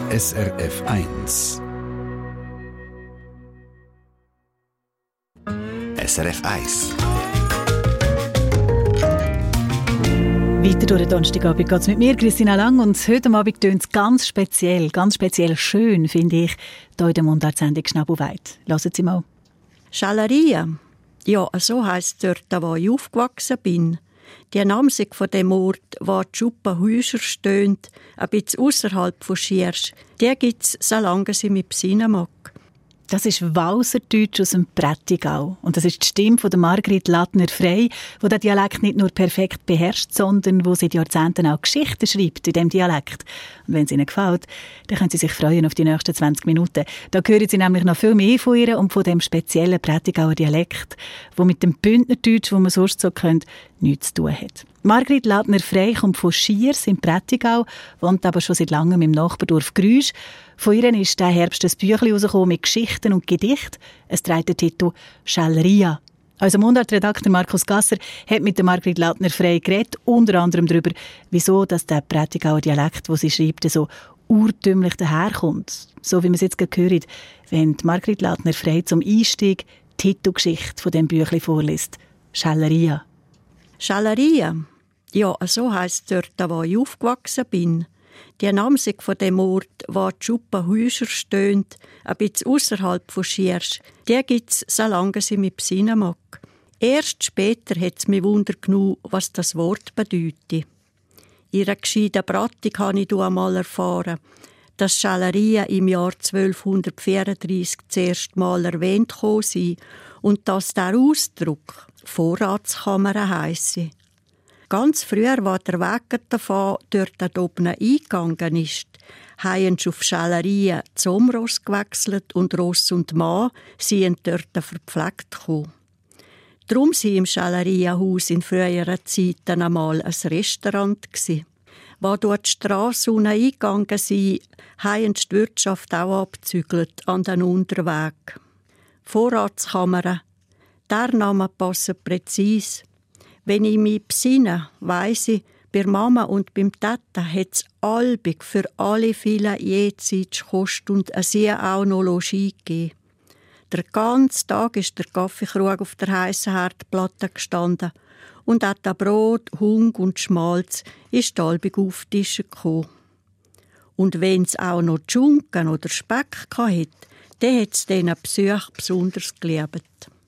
SRF 1. SRF 1. Weiter durch den Donnerstagabend geht es mit mir, Christina Lang. Und heute Abend tönt es ganz speziell schön, finde ich, hier in der Mundartsendung «Schnabelweit». Hören Sie mal. Schelleria. Ja, so heisst es dort, wo ich aufgewachsen bin. Die Namensung von dem Ort, wo die Schuppenhäuser stehen, ein bisschen ausserhalb von Schiersch, die gibt es, solange sie mich besinnen mag. Das ist Walserdeutsch aus dem Prättigau. Und das ist die Stimme von Margrit Lattner-Frey, die den Dialekt nicht nur perfekt beherrscht, sondern wo seit Jahrzehnten auch Geschichten schreibt in diesem Dialekt. Und wenn es Ihnen gefällt, dann können Sie sich freuen auf die nächsten 20 Minuten. Da hören Sie nämlich noch viel mehr von ihr und von dem speziellen Prättigauer Dialekt, der mit dem Bündnerdeutsch, das man sonst so kennt, nichts zu tun hat. Margrit Lattner-Frey kommt von Schiers im Prättigau, wohnt aber schon seit langem im Nachbardorf Grüsch. Von ihr ist diesen Herbst ein Büchlein herausgekommen mit Geschichten und Gedichten. Es trägt den Titel «Schelleria». Unser Mundart-Redakteur Markus Gasser hat mit der Margrit Lattner-Frey geredet, unter anderem darüber, wieso dass der Prättigauer Dialekt, den sie schreibt, so urtümlich daherkommt. So wie wir es jetzt gerade hören, wenn Margrit Lattner-Frey zum Einstieg die Titelgeschichte von diesem Büchlein vorliest. «Schelleria». Schelleria. Ja, so heisst es dort, wo ich aufgewachsen bin. Die Namensung von dem Ort, wo die Schuppenhäuser stehen, ein bisschen ausserhalb von Schiersch, die gibt es, solange sie mich besinnen mag. Erst später hat es mich Wunder genommen, was das Wort bedeutet. Ihre gescheiten Brattung habe ich einmal erfahren, dass Schelleria im Jahr 1234 das erste Mal erwähnt sei und dass der Ausdruck Vorratskammer heisse. Ganz früher, als der Weg davon dort oben eingegangen ist, haben sie auf Schelleria zum Ross gewechselt und Ross und Mann sind dort verpflegt gekommen. Darum war im Schelleria-Haus in früheren Zeiten einmal ein Restaurant. Als dort die Strasse eingegangen sind, haben die Wirtschaft auch abgezügelt an den Unterweg. Vorratskammer, der Name passt präzise. Wenn ich mich besinne, weiss ich, bei Mama und beim Tata hat es albig für alle viele Jezeit gekostet und sie auch noch Logis gegeben. Der ganze Tag ist der Kaffeekrug auf der heissen Herdplatte gestanden und auch das Brot, Hung und Schmalz ist albig auf die Tische gekommen. Und wenn es auch noch Schunken oder Speck hatte, dann hat es diesen Besuch besonders geliebt.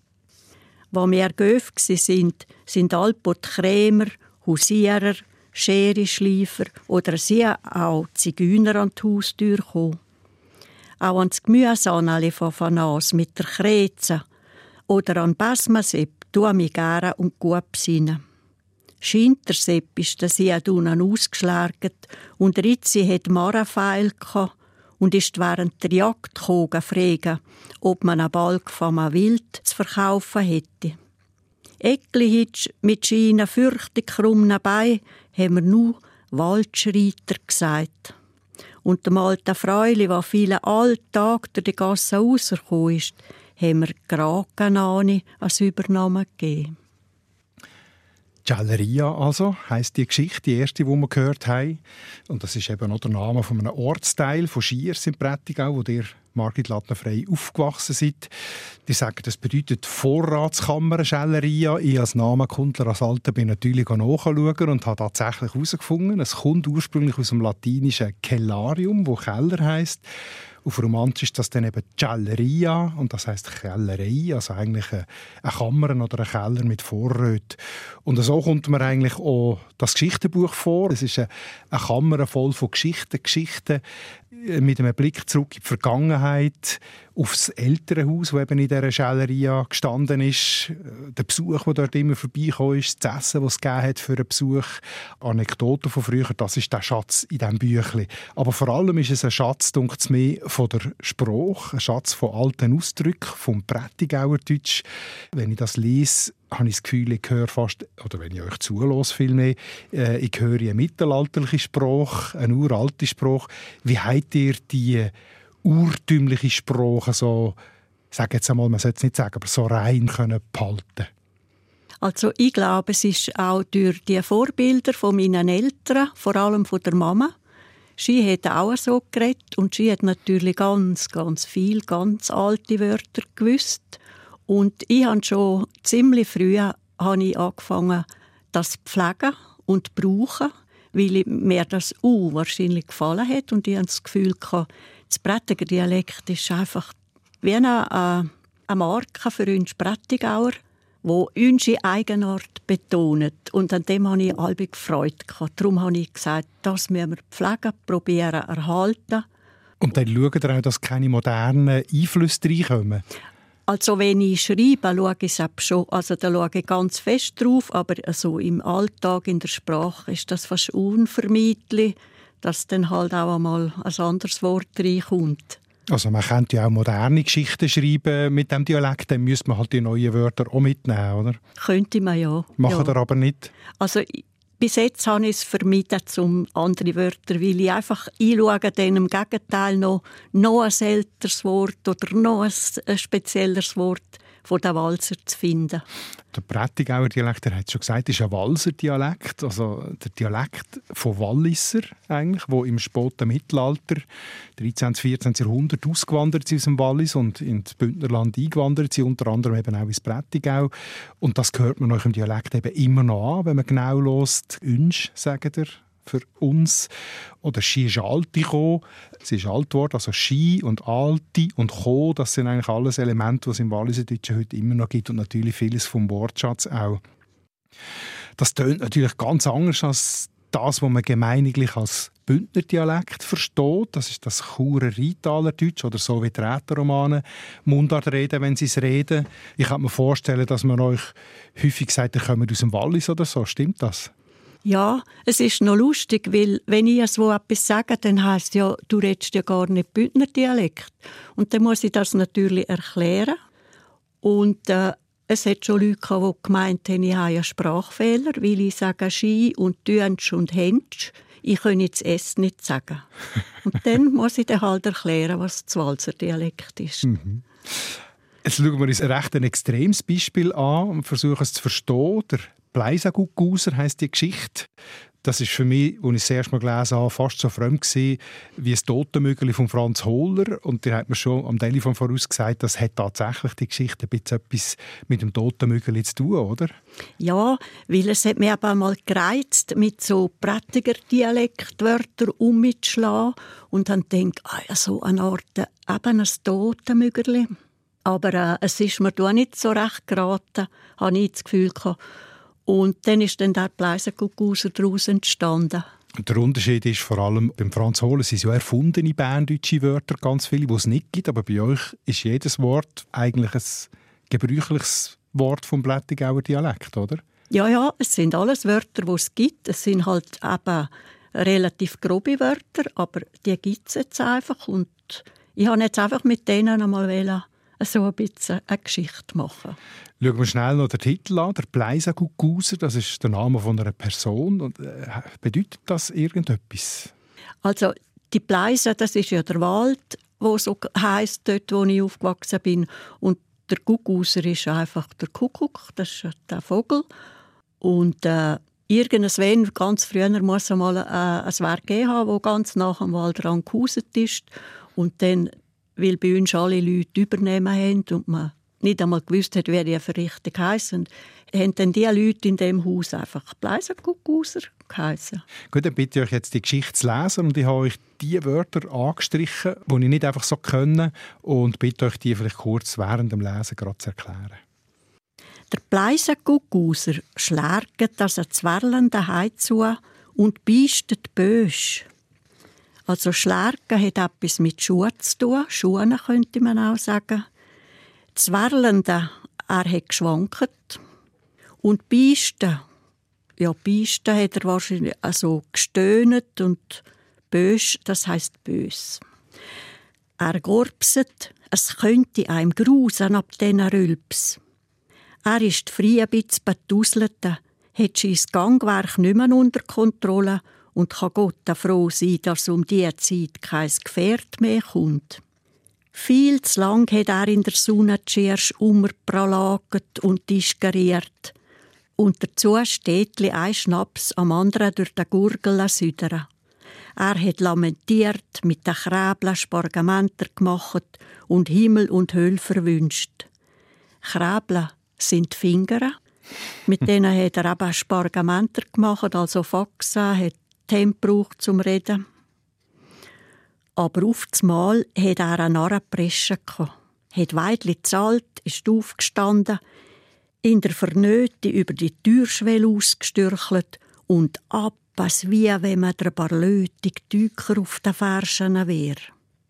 Als wir Göf sind alle Krämer, Hausierer, Scherenschleifer oder sie auch Zigeuner an die Haustür gekommen. Auch an das Gemüseanali von Fanas mit der Kreze oder an Basmasepp tue mich gerne und gut besinnen. Schintersepp ist der See unten ausgeschlärgt und Ritzi hat Marafeil und ist während der Jagd fragen, ob man einen Balg von einem Wild zu verkaufen hätte. Eckli mit scheinen fürchtig krummen Beinen haben wir nur Waldschreiter gesagt. Und dem alten Fräuli, der viele Alltag durch die Gasse rausgekommen ist, haben wir Krakenani als Übernahme gegeben. Schelleria also heisst die Geschichte, die erste, die wir gehört haben. Und das ist eben auch der Name von einem Ortsteil von Schiers im Prättigau, wo ihr Margrit Lattner-Frey aufgewachsen seid. Die sagen, das bedeutet Vorratskammer Schelleria. Ich als Namenkundler, als Alter, bin natürlich nachschauen und habe tatsächlich herausgefunden, es kommt ursprünglich aus dem lateinischen Cellarium, wo Keller heisst. Auf Romansch ist das dann eben Schelleria und das heisst Kellerei, also eigentlich eine Kammer oder ein Keller mit Vorräten. Und so kommt mir eigentlich auch das Geschichtenbuch vor. Es ist eine Kammer voll von Geschichten mit einem Blick zurück in die Vergangenheit, aufs Elternhaus, das eben in dieser Schelleria gestanden ist, der Besuch, der dort immer vorbeigekommen ist, das Essen, das es gegeben hat für einen Besuch, Anekdoten von früher, das ist der Schatz in diesem Büchlein. Aber vor allem ist es ein Schatz, denkt es mir, von der Sprache, ein Schatz von alten Ausdrücken, vom Prättigauer Deutsch. Wenn ich das lese, habe ich das Gefühl, ich höre fast, oder wenn ich euch zuhöre vielmehr, ich höre eine mittelalterliche Sprache, eine uralte Sprache. Wie habt ihr die urtümliche Sprache so, sage jetzt einmal, man sollte es nicht sagen, aber so rein können behalten? Also ich glaube, es ist auch durch die Vorbilder von meinen Eltern, vor allem von der Mama, Sie hat auch so geredet und sie hat natürlich ganz, ganz viel, ganz alte Wörter gewusst. Und ich habe schon ziemlich früh angefangen, das zu pflegen und zu brauchen, weil mir das wahrscheinlich gefallen hat. Und ich habe das Gefühl, das Prättiger Dialekt ist einfach wie eine Marke für uns Prättigauer, wo unsere Eigenart betont. Und an dem habe ich allbei Freude gehabt. Darum habe ich gesagt, das müssen wir pflegen, probieren, erhalten. Und dann schaut ihr auch, dass keine modernen Einflüsse reinkommen? Also wenn ich schreibe, schaue ich es schon. Also da schaue ich ganz fest drauf, aber also im Alltag, in der Sprache, ist das fast unvermeidlich, dass dann halt auch einmal ein anderes Wort reinkommt. Also man könnte ja auch moderne Geschichten schreiben mit dem Dialekt, dann müsste man halt die neuen Wörter auch mitnehmen, oder? Könnte man ja. Machen ihr aber nicht? Also bis jetzt habe ich es vermieden, um andere Wörter, weil ich einfach einschaue, dann im Gegenteil noch ein älteres Wort oder noch ein spezielleres Wort von den Walser zu finden. Der Prättigauer Dialekt, er hat schon gesagt, ist ein Walser Dialekt, also der Dialekt von Walliser eigentlich, wo im späten Mittelalter, 13. 14. Jahrhundert, ausgewandert sind aus dem Wallis und ins Bündnerland eingewandert sind, unter anderem eben auch ins Prättigau. Und das hört man euch im Dialekt eben immer noch an, wenn man genau hört. «Unsch», sagt er für uns. Oder «Schi ist Alte gekommen». Es ist alt geworden, also «Schi» und «Alte» und «Ko», das sind eigentlich alles Elemente, die es im Walliserdeutschen heute immer noch gibt und natürlich vieles vom Wortschatz auch. Das tönt natürlich ganz anders als das, was man gemeiniglich als Bündnerdialekt versteht. Das ist das Churer Rheintaler Deutsch oder so wie die Rätoromane Mundart reden, wenn sie es reden. Ich kann mir vorstellen, dass man euch häufig sagt, ihr kommt aus dem Wallis oder so. Stimmt das? Ja, es ist noch lustig, weil wenn ich so etwas sage, dann heisst ja, du redest ja gar nicht Bündnerdialekt. Und dann muss ich das natürlich erklären. Und es hat schon Leute gehabt, die gemeint haben, ich habe einen Sprachfehler, weil ich sage «Schi» und «Tüensch» und «Hentsch». Ich kann jetzt «S» nicht sagen. Und dann muss ich dann halt erklären, was das Walser Dialekt ist. Mhm. Jetzt schauen wir uns ein extremes Beispiel an und versuchen es zu verstehen. Der Bleisaguguser heisst die Geschichte. Das ist für mich, als ich es das erste Mal gelesen habe, fast so fremd gewesen, wie das Totenmögeli von Franz Hohler. Und der hat mir schon am Telefon voraus gesagt, das hat tatsächlich die Geschichte ein bisschen etwas mit dem Totenmögeli zu tun, oder? Ja, weil es hat mich aber mal gereizt, mit so Prättiger Dialektwörtern umzuschlagen und dann denke ich, so eine Art eben ein Totenmögeli. Aber es ist mir da nicht so recht geraten, habe ich das Gefühl gehabt. Und dann ist dann der Bleisaguguser daraus entstanden. Der Unterschied ist vor allem, beim Franz Hohler sind ja erfundene berndeutsche Wörter, ganz viele, die es nicht gibt. Aber bei euch ist jedes Wort eigentlich ein gebräuchliches Wort vom Prättigauer Dialekt, oder? Ja, es sind alles Wörter, die es gibt. Es sind halt eben relativ grobe Wörter, aber die gibt es jetzt einfach. Und ich wollte jetzt einfach mit denen einmal so ein bisschen eine Geschichte machen. Schauen wir schnell noch den Titel an. Der Bleisaguguser, das ist der Name von einer Person. Und, bedeutet das irgendetwas? Also die Bleise, das ist ja der Wald, wo so heisst, dort, wo ich aufgewachsen bin. Und der Guguser ist einfach der Kuckuck, das ist der Vogel. Und irgendwann, ganz früher, muss einmal ein Werk geben haben, das ganz nach dem Wald dran gehauset ist. Und dann, weil bei uns alle Leute übernehmen haben und man nicht einmal gewusst hat, wer die Verrichtung heissen, haben dann die Leute in diesem Haus einfach Bleisaguguser geheissen. Gut, dann bitte ich euch jetzt die Geschichte zu lesen und ich habe euch die Wörter angestrichen, die ich nicht einfach so können und bitte euch die vielleicht kurz während dem Lesen gerade zu erklären. Der Bleisaguguser schlägt das zwerlende Hai zu und beistet bösch. Also Schlergen hat etwas mit Schuhen zu tun, Schuhen könnte man auch sagen. Zwerlende, er hat geschwankt. Und Beisten, ja, Beisten hat er wahrscheinlich also gestöhnt und bösch, das heisst bös. Er gorbset, es könnte einem grusen ab diesen Rülps. Er ist früh ein bisschen betuselt, hat sein Gangwerk nicht mehr unter Kontrolle und kann Gott froh sein, dass um diese Zeit kein Gefährt mehr kommt. Viel zu lang hat er in der Sonne die Schirsch umpralagert und tischgeriert. Und dazu steht ein Schnaps am anderen durch den Gurgel südern. Er hat lamentiert, mit den Kräbeln Spargamenter gemacht und Himmel und Hölle verwünscht. Kräbeln sind die Finger. Mit denen hat er eben Spargamenter gemacht, also Faxen, hat Tempo gebraucht zum Reden. Aber auf das Mal hat er eine Narrenpresche gehabt. Hat Weidli gezahlt, ist aufgestanden, in der Vernöte über die Türschwelle ausgestürchelt und ab, als wie wenn man der barlötig Tücher auf den Fersen wäre.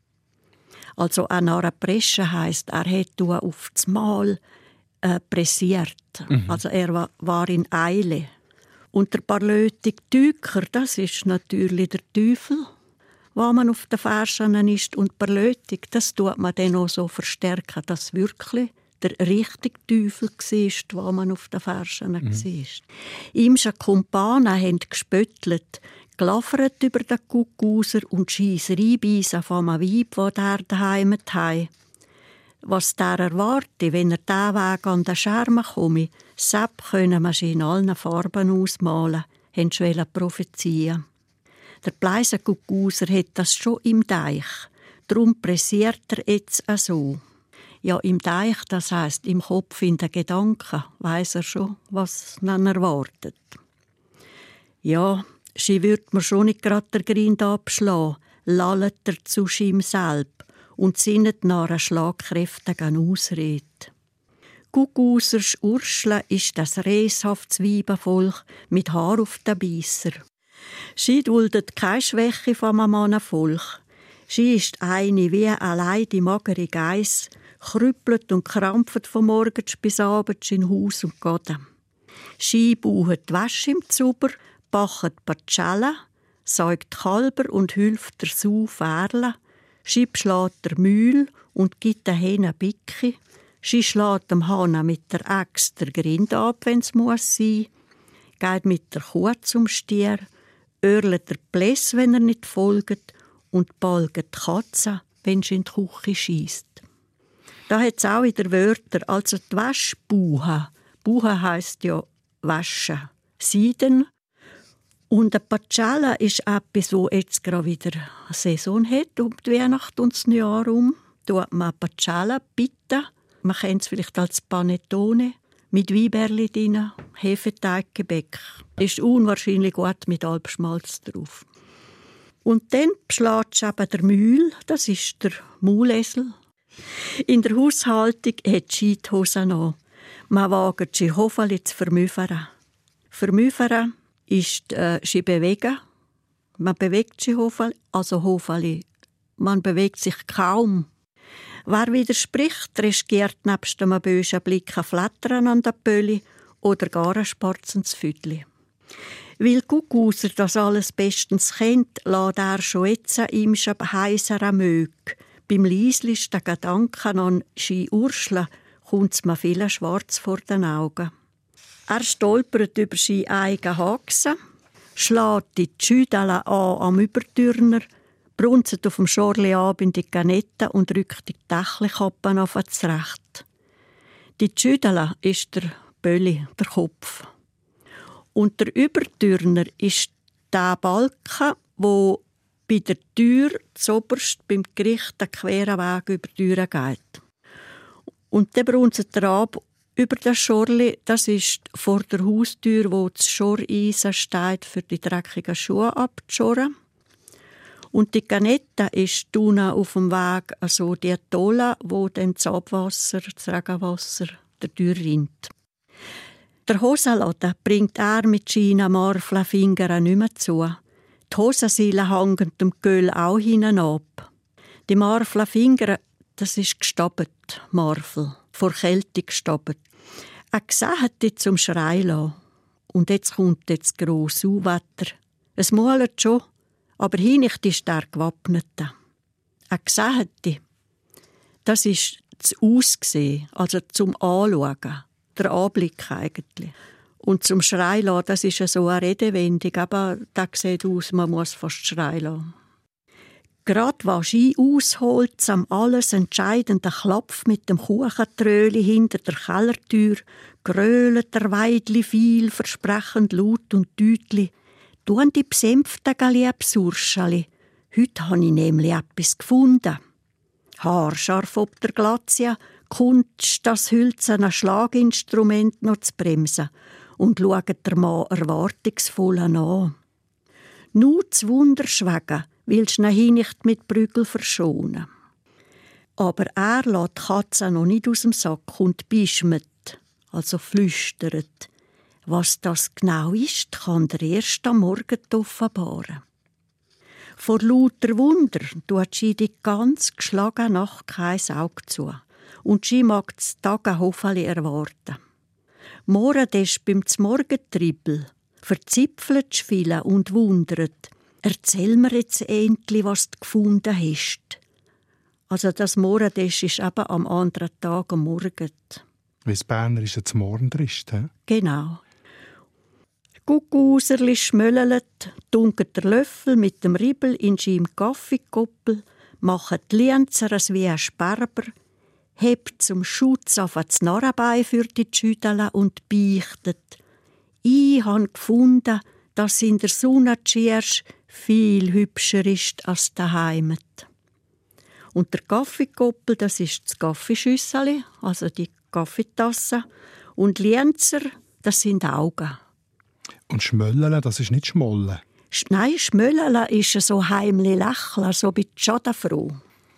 Also eine Narrenpresche heisst, er hat auf das Mal pressiert. Also er war in Eile. Und der barlötige Tücher, das ist natürlich der Teufel, wenn man auf den Fersen ist. Und barlötig, das tut man dann auch so verstärken, dass wirklich der richtige Teufel war, wo man auf den Fersen war. Imsche Kumpanen haben gespöttelt, gelaffert über den Kuckuser und Scheisserei beissen von einem Weib, das der daheim hat. Was der erwarte, wenn er diesen Weg an den Schermen komme, Sepp können wir sie in allen Farben ausmalen, haben sie prophezeien. Der Pleisenkuckuser hat das schon im Deich, darum pressiert er jetzt auch so. Ja, im Deich, das heisst im Kopf, in den Gedanken, weiss er schon, was ihn erwartet. Ja, sie würd mir schon nicht grad der Grind abschlagen, lallet er zu ihm selb und sinnet nach einer schlagkräftigen Ausrede. Kuckusers Urschle ist das reshaftes Weibenvolk mit Haar auf den Beisser. Sie duldet keine Schwäche vom Mannenvolk. Sie ist eine wie allein die magere Geiss, krüppelt und krampft von morgens bis abends in Haus und Gaden. Sie bauet die Wäsche im Zuber, bachet Patschellen, säugt Kalber und hilft der Sau Ferle. Sie beschlägt der Mühl und gibt den Hähnen Bicke. Sie schlägt dem Hahn mit der Axt der Grind ab, wenn's muss sein. Geht mit der Kuh zum Stier, örlet der Pläss, wenn er nicht folgt, und balget die Katze, wenn sie in die Küche schiesst. Da hat es auch wieder Wörter, also die Wäsche buchen. Buchen heisst ja waschen. Seiden. Und eine Patschelle ist etwas, das jetzt gerade wieder eine Saison hat, um die Weihnacht und das Neujahr herum. Da tut man Patschelle bitte. Man kennt es vielleicht als Panettone mit Weinbärli drin, Hefeteiggebäck. Ist unwahrscheinlich gut mit Alpschmalz drauf. Und dann beschlägt eben der Mühl, das ist der Maulesel. In der Haushaltung hat sie die Hosen an. Man wagt sie Hofeli zu vermüffern. Vermüffern ist sie bewegen. Man bewegt sie Hofeli, also Hofeli. Man bewegt sich kaum. Wer widerspricht, riskiert nebst einem bösen Blick ein Flattern an der Pölli oder gar ein sparzendes Füdli. Weil Kuckuser das alles bestens kennt, lässt er schon jetzt ihm schon heiser mög. Beim leislichsten Gedanken an Ski Urschle kommt's mir viel schwarz vor den Augen. Er stolpert über seine eigene Haxen, schlägt die Schüdel an am Übertürner, brunzet auf dem Schorli ab in die Ganette und rückt die Dächelkappen auf zurecht. Die Schüdel ist der Bölli, der Kopf. Und der Übertürner ist der Balken, wo bei der Tür zoberst beim Gericht den queren Weg über die Tür geht. Und dann brunzet er ab über das Schorli, das ist vor der Haustür, wo das Schoreisen steht, für die dreckigen Schuhe abzuschorren. Und die Ganette ist unten auf dem Weg, also die Tolle, wo dann das Abwasser, das Regenwasser der Tür rinnt. Der Hosenladen bringt er mit seinen marflen Fingern nicht mehr zu. Die Hosenseile hängen dem Göhl auch hinten ab. Die marflen Finger, das ist gestabt, Marfel, vor Kälte gestabt. Er gesehen zum Schreien lassen. Und jetzt kommt das grosse Unwetter. Es mulet schon, aber hinecht ist er gewappnet. Er gesehen, das ist das Aussehen, also zum Anschauen, der Anblick eigentlich. Und zum Schreien lassen, das ist so eine Redewendung, aber das sieht aus, man muss fast schreien lassen. Gerade was Ski ausholt, am alles entscheidenden Klapf mit dem Kuchentröli hinter der Kellertür, grölet der Weidli viel, versprechend laut und deutlich. «Du an die besänften Liebsurschali. Heute habe ich nämlich etwas gefunden.» Haarscharf ob der Glatzia, Kunst, das hölzerne Schlaginstrument noch zu bremsen und schaut der Mann erwartungsvoll an. «Nur zu Wunder schwegen, willst du ihn nicht mit Prügel verschonen.» Aber er lässt die Katze noch nicht aus dem Sack und bischmet, also flüstert. Was das genau ist, kann der erst am Morgen offenbaren. Vor lauter Wunder tut sie die ganz geschlagene Nacht kein Auge zu. Und sie mag das Tage hoffentlich erwarten. Morgen ist beim Zmorgentribbel, verzipfelt viele und wundert. Erzähl mir jetzt endlich, was du gefunden hast. Also das Morgendesch ist eben am anderen Tag am Morgen. Wie das Berner ist jetzt Morgendrist, he? Genau. Guckuserli schmöllelt, dunkelt der Löffel mit dem Ribbel in seinem Kaffeekoppel, macht die Lienzer wie ein Sperber, hebt zum Schutz auf das Narrenbein für die Schüdel und beichtet. Ich habe gefunden, dass in der Sonne Tschiersch viel hübscher ist als daheim. Und der Kaffeekoppel, das ist das Kaffeeschüsseli, also die Kaffeetasse. Und Lienzer, das sind Augen. Und Schmöllele, das ist nicht Schmollen? Nein, Schmöllele ist so heimlich lächeln, so ein schadenfroh.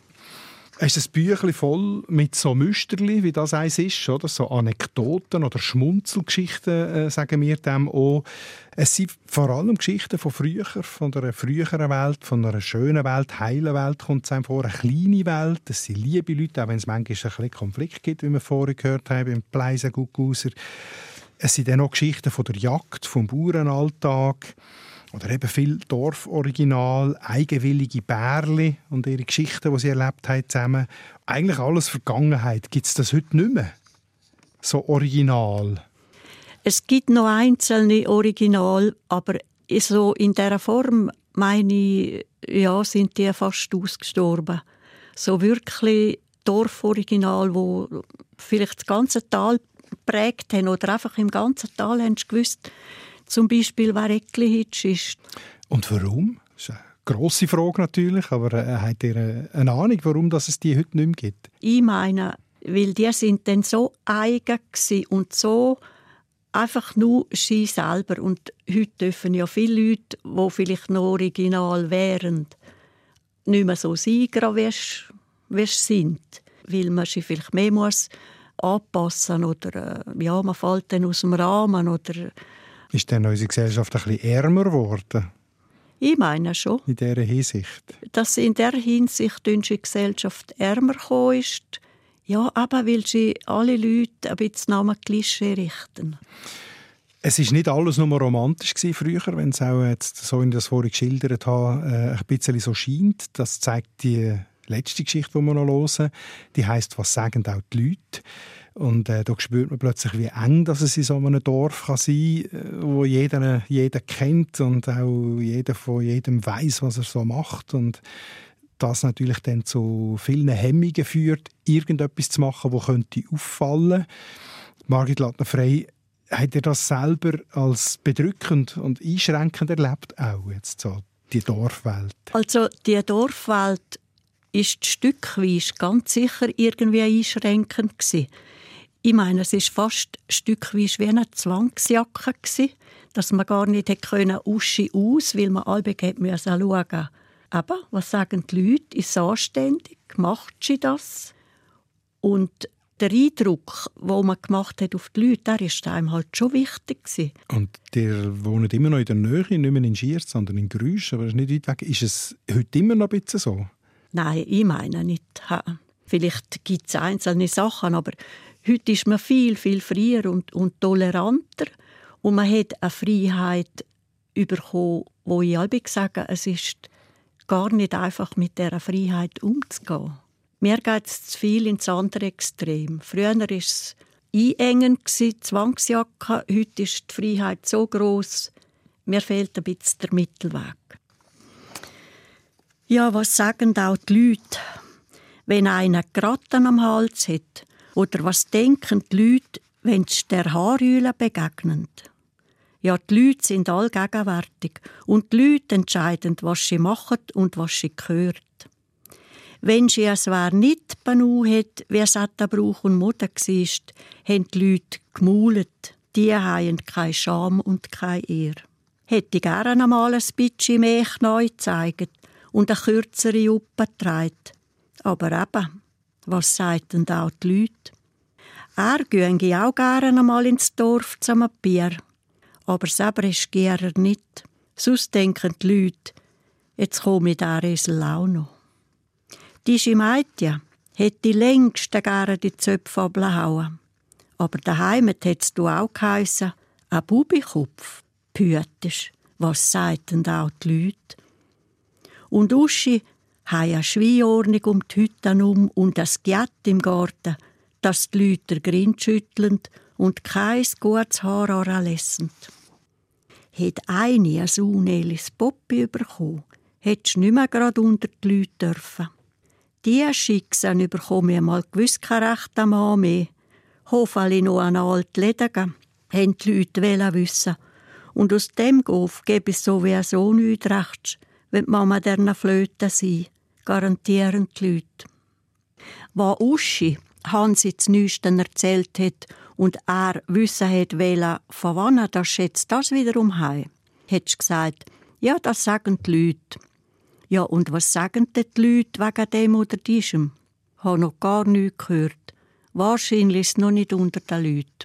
Es ist ein Büchlein voll mit so Müsterli, wie das eins ist, oder? So Anekdoten oder Schmunzelgeschichten, sagen wir dem auch. Es sind vor allem Geschichten von früher, von einer früheren Welt, von einer schönen Welt, heilen Welt kommt es einem vor, eine kleine Welt. Es sind liebe Leute, auch wenn es manchmal ein bisschen Konflikt gibt, wie wir vorhin gehört haben, im Pleisen-Guckuser. Es sind dann auch Geschichten von der Jagd, vom Bauernalltag oder eben viel Dorforiginal, eigenwillige Bärli und ihre Geschichten, die sie erlebt haben zusammen. Eigentlich alles Vergangenheit. Gibt es das heute nicht mehr? So original? Es gibt noch einzelne Original, aber so in dieser Form, meine ich, ja, sind die fast ausgestorben. So wirklich Dorforiginal, wo vielleicht das ganze Tal geprägt haben oder einfach im ganzen Tal haben sie gewusst, zum Beispiel, wer Eckli-Hitsch ist. Und warum? Das ist eine grosse Frage natürlich, aber habt ihr eine Ahnung, warum es die heute nicht mehr gibt? Ich meine, weil die sind dann so eigen und so einfach nur sie selber. Und heute dürfen ja viele Leute, die vielleicht noch original wären, nicht mehr so sein, wie sie sind. Weil man sie vielleicht mehr muss anpassen oder ja, man fällt dann aus dem Rahmen oder... Ist denn unsere Gesellschaft ein bisschen ärmer geworden? Ich meine schon. In dieser Hinsicht? Dass in dieser Hinsicht unsere Gesellschaft ärmer gekommen ist. Ja, aber weil sie alle Leute ein bisschen nach einem Klischee richten. Es war nicht alles nur romantisch früher, wenn es auch jetzt, so wie ich das vorhin geschildert habe, ein bisschen so scheint. Das zeigt die letzte Geschichte, die wir noch hören. Die heisst, was sagen auch die Leute? Und da spürt man plötzlich, wie eng dass es in so einem Dorf kann sein kann, wo jeder kennt und auch jeder von jedem weiss, was er so macht. Und das natürlich dann zu vielen Hemmungen führt, irgendetwas zu machen, das könnte auffallen. Margrit Lattner-Frey, habt ihr das selber als bedrückend und einschränkend erlebt, auch jetzt so, die Dorfwelt? Also die Dorfwelt ist stückweise ganz sicher irgendwie einschränkend gewesen. Ich meine, es war fast stückweise wie eine Zwangsjacke gewesen, dass man gar nicht Uschi aus, weil man alle schauen musste. Aber was sagen die Leute? Ist es anständig? Macht sie das? Und der Eindruck, den man gemacht hat auf die Leute, der war einem halt schon wichtig gewesen. Und ihr wohnt immer noch in der Nähe, nicht mehr in Schiers, sondern in Grüsch, aber das ist nicht weit weg. Ist es heute immer noch ein bisschen so? Nein, ich meine nicht. Vielleicht gibt es einzelne Sachen, aber heute ist man viel, viel freier und toleranter. Und man hat eine Freiheit bekommen, wo ich allbei sage, es ist gar nicht einfach, mit dieser Freiheit umzugehen. Mir geht es zu viel ins andere Extrem. Früher war es einengend, Zwangsjacke. Heute ist die Freiheit so gross, mir fehlt ein bisschen der Mittelweg. Ja, was sagen auch die Leute, wenn einer Kratten am Hals hat? Oder was denken die Leute, wenn sie der Haarhülle begegnen? Ja, die Leute sind allgegenwärtig und die Leute entscheiden, was sie machen und was sie gehört. Wenn sie es nicht banu hat, wie es auch Brauch und Mode war, haben die Leute gemaulet. Die haben keine Scham und keine Ehre. Hätte ich gerne einmal ein bisschen mehr neu gezeigt und eine kürzere Juppe getragen. Aber eben, was sagen auch die Leute? Ginge auch gerne einmal ins Dorf zum Bier. Aber selber ist er nicht. Sonst denken die Leute, jetzt komme der Esel auch noch. Die Schimeitja hätte längst gerne die Zöpfe abgehauen. Aber daheim hättest du auch geheissen, ein Bubikopf. Pütisch, was sagten auch die Leute? Und Uschi haben eine Schweinordnung um die Hütte und das Giat im Garten, dass die Leute den Grind schütteln und kein gutes Haar anlassen. Hätte eine ein uneheliches Poppi bekommen, hättest du nicht mehr gerade unter die Leute dürfen. Die Schicksen bekomme ich mal gewiss kein rechter Mann mehr. Hoffentlich noch eine alte Lederge, haben die Leute wissen. Und aus dem Gof gebe es sowieso nichts rechts, wenn die Mama dieser Flöte sei, garantieren die Leute. Was Uschi Hans jetzt Neuesten erzählt hat und er wissen hat wollen, von wann das schätzt das wiederum heim, hättest du gesagt, ja, das sagen die Leute. Ja, und was sagen die Leute wegen dem oder diesem? Ich habe noch gar nichts gehört. Wahrscheinlich ist es noch nicht unter den Leuten.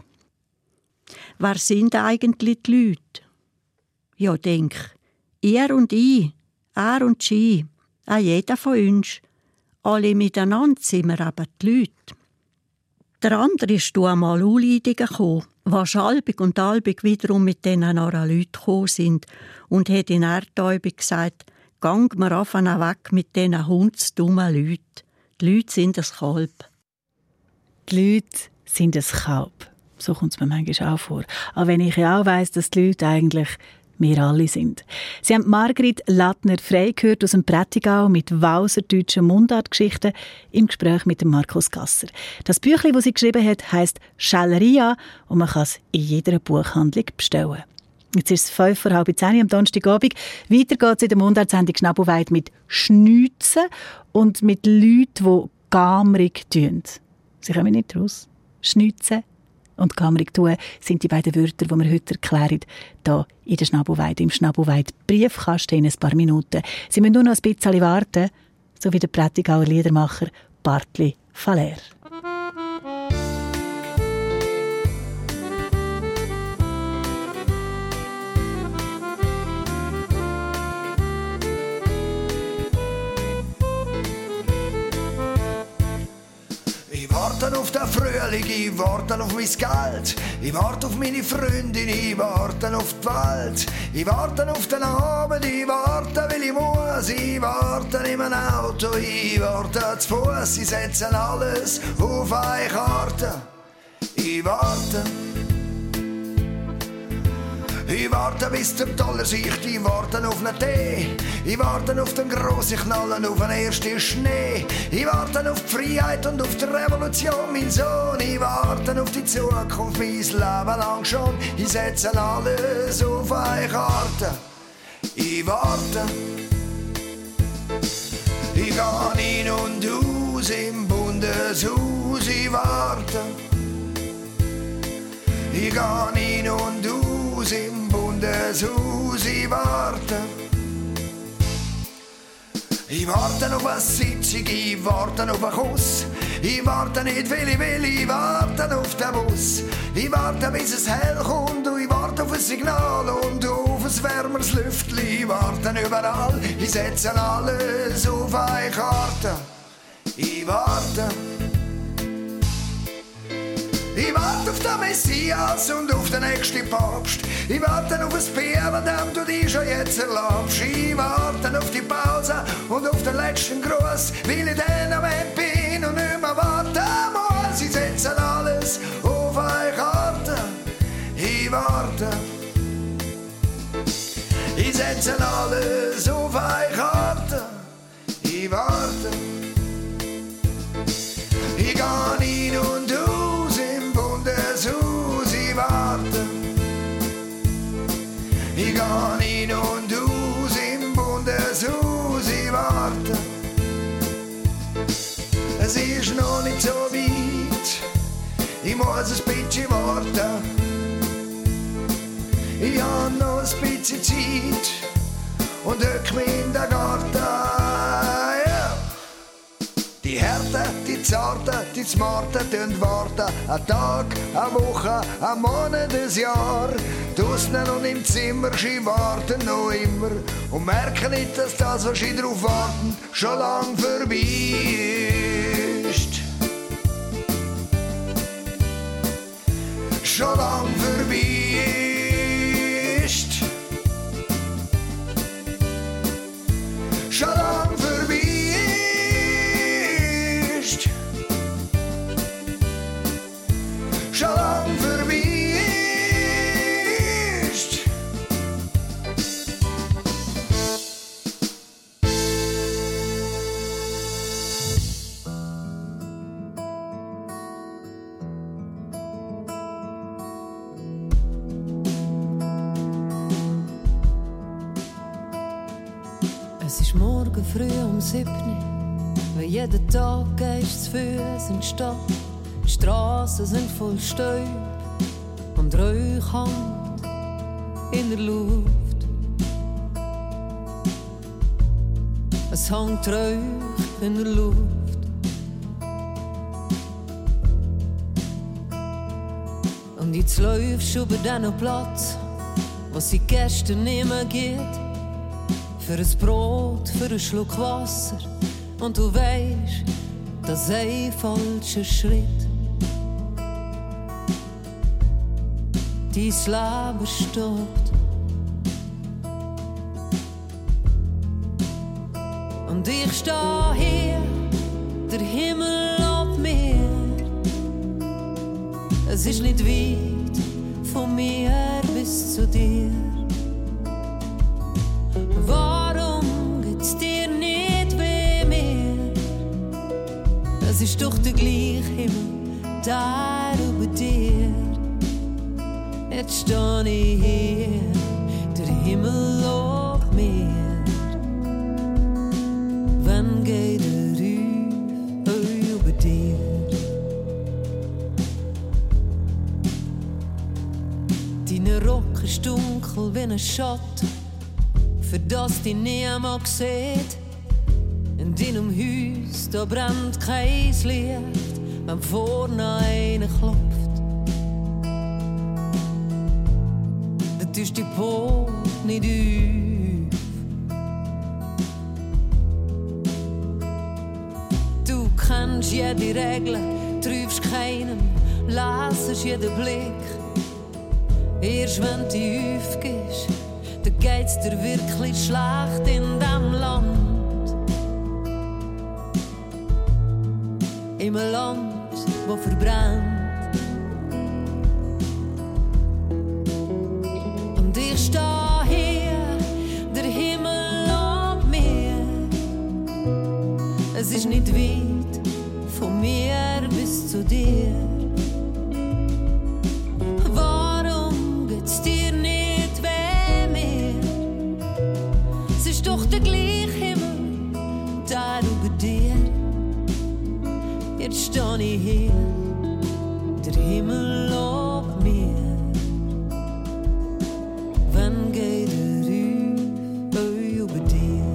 Wer sind eigentlich die Leute? Ja, denk, ihr und ich, er und sie, auch jeder von uns. Alle miteinander sind wir eben die Leute. Der andere ist einmal Anleitungen gekommen, was albig und albig wiederum mit diesen Leuten gekommen sind und hat in Erdäubung gesagt, gang mir anfangen weg mit diesen hundsdummen Leuten. Die Leute sind ein Kalb. Die Leute sind ein Kalb. So kommt es mir manchmal auch vor. Auch wenn ich ja auch weiss, dass die Leute eigentlich wir alle sind. Sie haben Margrit Lattner-Frey gehört aus dem Prättigau mit walserdeutschen Mundartgeschichten im Gespräch mit dem Markus Gasser. Das Büchlein, das sie geschrieben hat, heisst «Schelleria» und man kann es in jeder Buchhandlung bestellen. Jetzt ist es 9:45 am Donnerstagabend. Weiter geht es in der Mundartsendung «Schnabelweid» mit «Schnützen» und mit Leuten, die gamrig tun. Sie kommen nicht raus. «Schnützen» und «gamrig tun» sind die beiden Wörter, die wir heute erklären, hier in der Schnabelweid, im Schnabelweid-Briefkasten in ein paar Minuten. Sie müssen nur noch ein bisschen warten, so wie der Prättigauer Liedermacher Bartli Faller. Ich warte auf den Frühling, ich warte auf mein Geld. Ich warte auf meine Freundin, ich warte auf die Welt. Ich warte auf den Abend, ich warte, weil ich muss. Ich warte in meinem Auto, ich warte zu Fuss. Ich setze alles auf eine Karte. Ich warte. Ich warte bis der Dollar sicht, ich warte auf einen Tee. Ich warte auf den grossen Knallen, auf den ersten Schnee. Ich warte auf die Freiheit und auf die Revolution, mein Sohn. Ich warte auf die Zukunft, mein Leben lang schon. Ich setze alles auf eine Karte. Ich warte. Ich gehe rein und aus im Bundeshaus. Ich warte. Ich gehe rein und aus im Bundeshaus, ich warte. Ich warte auf eine Sitzung, ich warte auf einen Kuss. Ich warte nicht, weil ich will, ich warte auf den Bus. Ich warte, bis es hell kommt und ich warte auf ein Signal und auf ein wärmeres Lüftchen. Ich warte überall, ich setze alles auf eine Karte. Ich warte. Ich warte auf den Messias und auf den nächsten Papst. Ich warte auf ein Bier, an dem du dich schon jetzt erlaubst. Ich warte auf die Pause und auf den letzten Gruß, weil ich den Moment bin und nicht mehr warten muss. Ich setze alles auf eine Karte. Ich warte. Ich setze alles auf eine Karte. Ich warte. Ich gehe rein und aus im Bundeshaus, ich warte. es ist noch nicht so weit, ich muss ein bisschen warten. Ich hab noch ein bisschen Zeit und hock mich in den Garten. Yeah. Die Härten, die Zarten, die Smarten tun warten. Ein Tag, eine Woche, ein Monat, ein Jahr. Draussen und im Zimmer, sie warten noch immer und merken nicht, dass das, was sie drauf warten, schon lang vorbei ist. Schon lang vorbei ist. Schon lang vorbei ist. Schon lang vorbei ist. Es ist morgen früh um 7 Uhr, weil jeden Tag gehst du zu Fuss in die Stadt. Die Strassen sind voll Staub und Rauch hängt in der Luft. Es hängt Rauch in der Luft. Und jetzt läufst du über diesen Platz, wo es seit gestern nicht mehr geht. Für ein Brot, für einen Schluck Wasser. Und du weisst, das ist ein falscher Schritt. Dein Leben stoppt. Und ich steh hier, der Himmel ob mir. Es ist nicht weit von mir bis zu dir. Warum geht's dir nicht wie mir? Es ist doch der gleiche Himmel da über dir. Jetzt steh ich hier, der Himmel ob mir. Wann geht über dir? Dein Rock ist dunkel wie ein Schatten, für das dich niemand sieht. In deinem Haus, da brennt kein Licht, wenn vorne einer klopft. Da tust die Port nicht auf. Du kennst jede Regel, triffst keinen, lesest jeden Blick. Erst wenn du aufgehst, da geht's dir wirklich schlecht in diesem Land. Im Land, wo verbrennt. Und ich steh hier, der Himmel ob mir. Es ist nicht weit von mir bis zu dir. Warum geht's dir nicht wie mir? Es ist doch der gleiche Himmel da über dir. Jetzt steh ich hier, der Himmel ob mir. Wann geht über dir?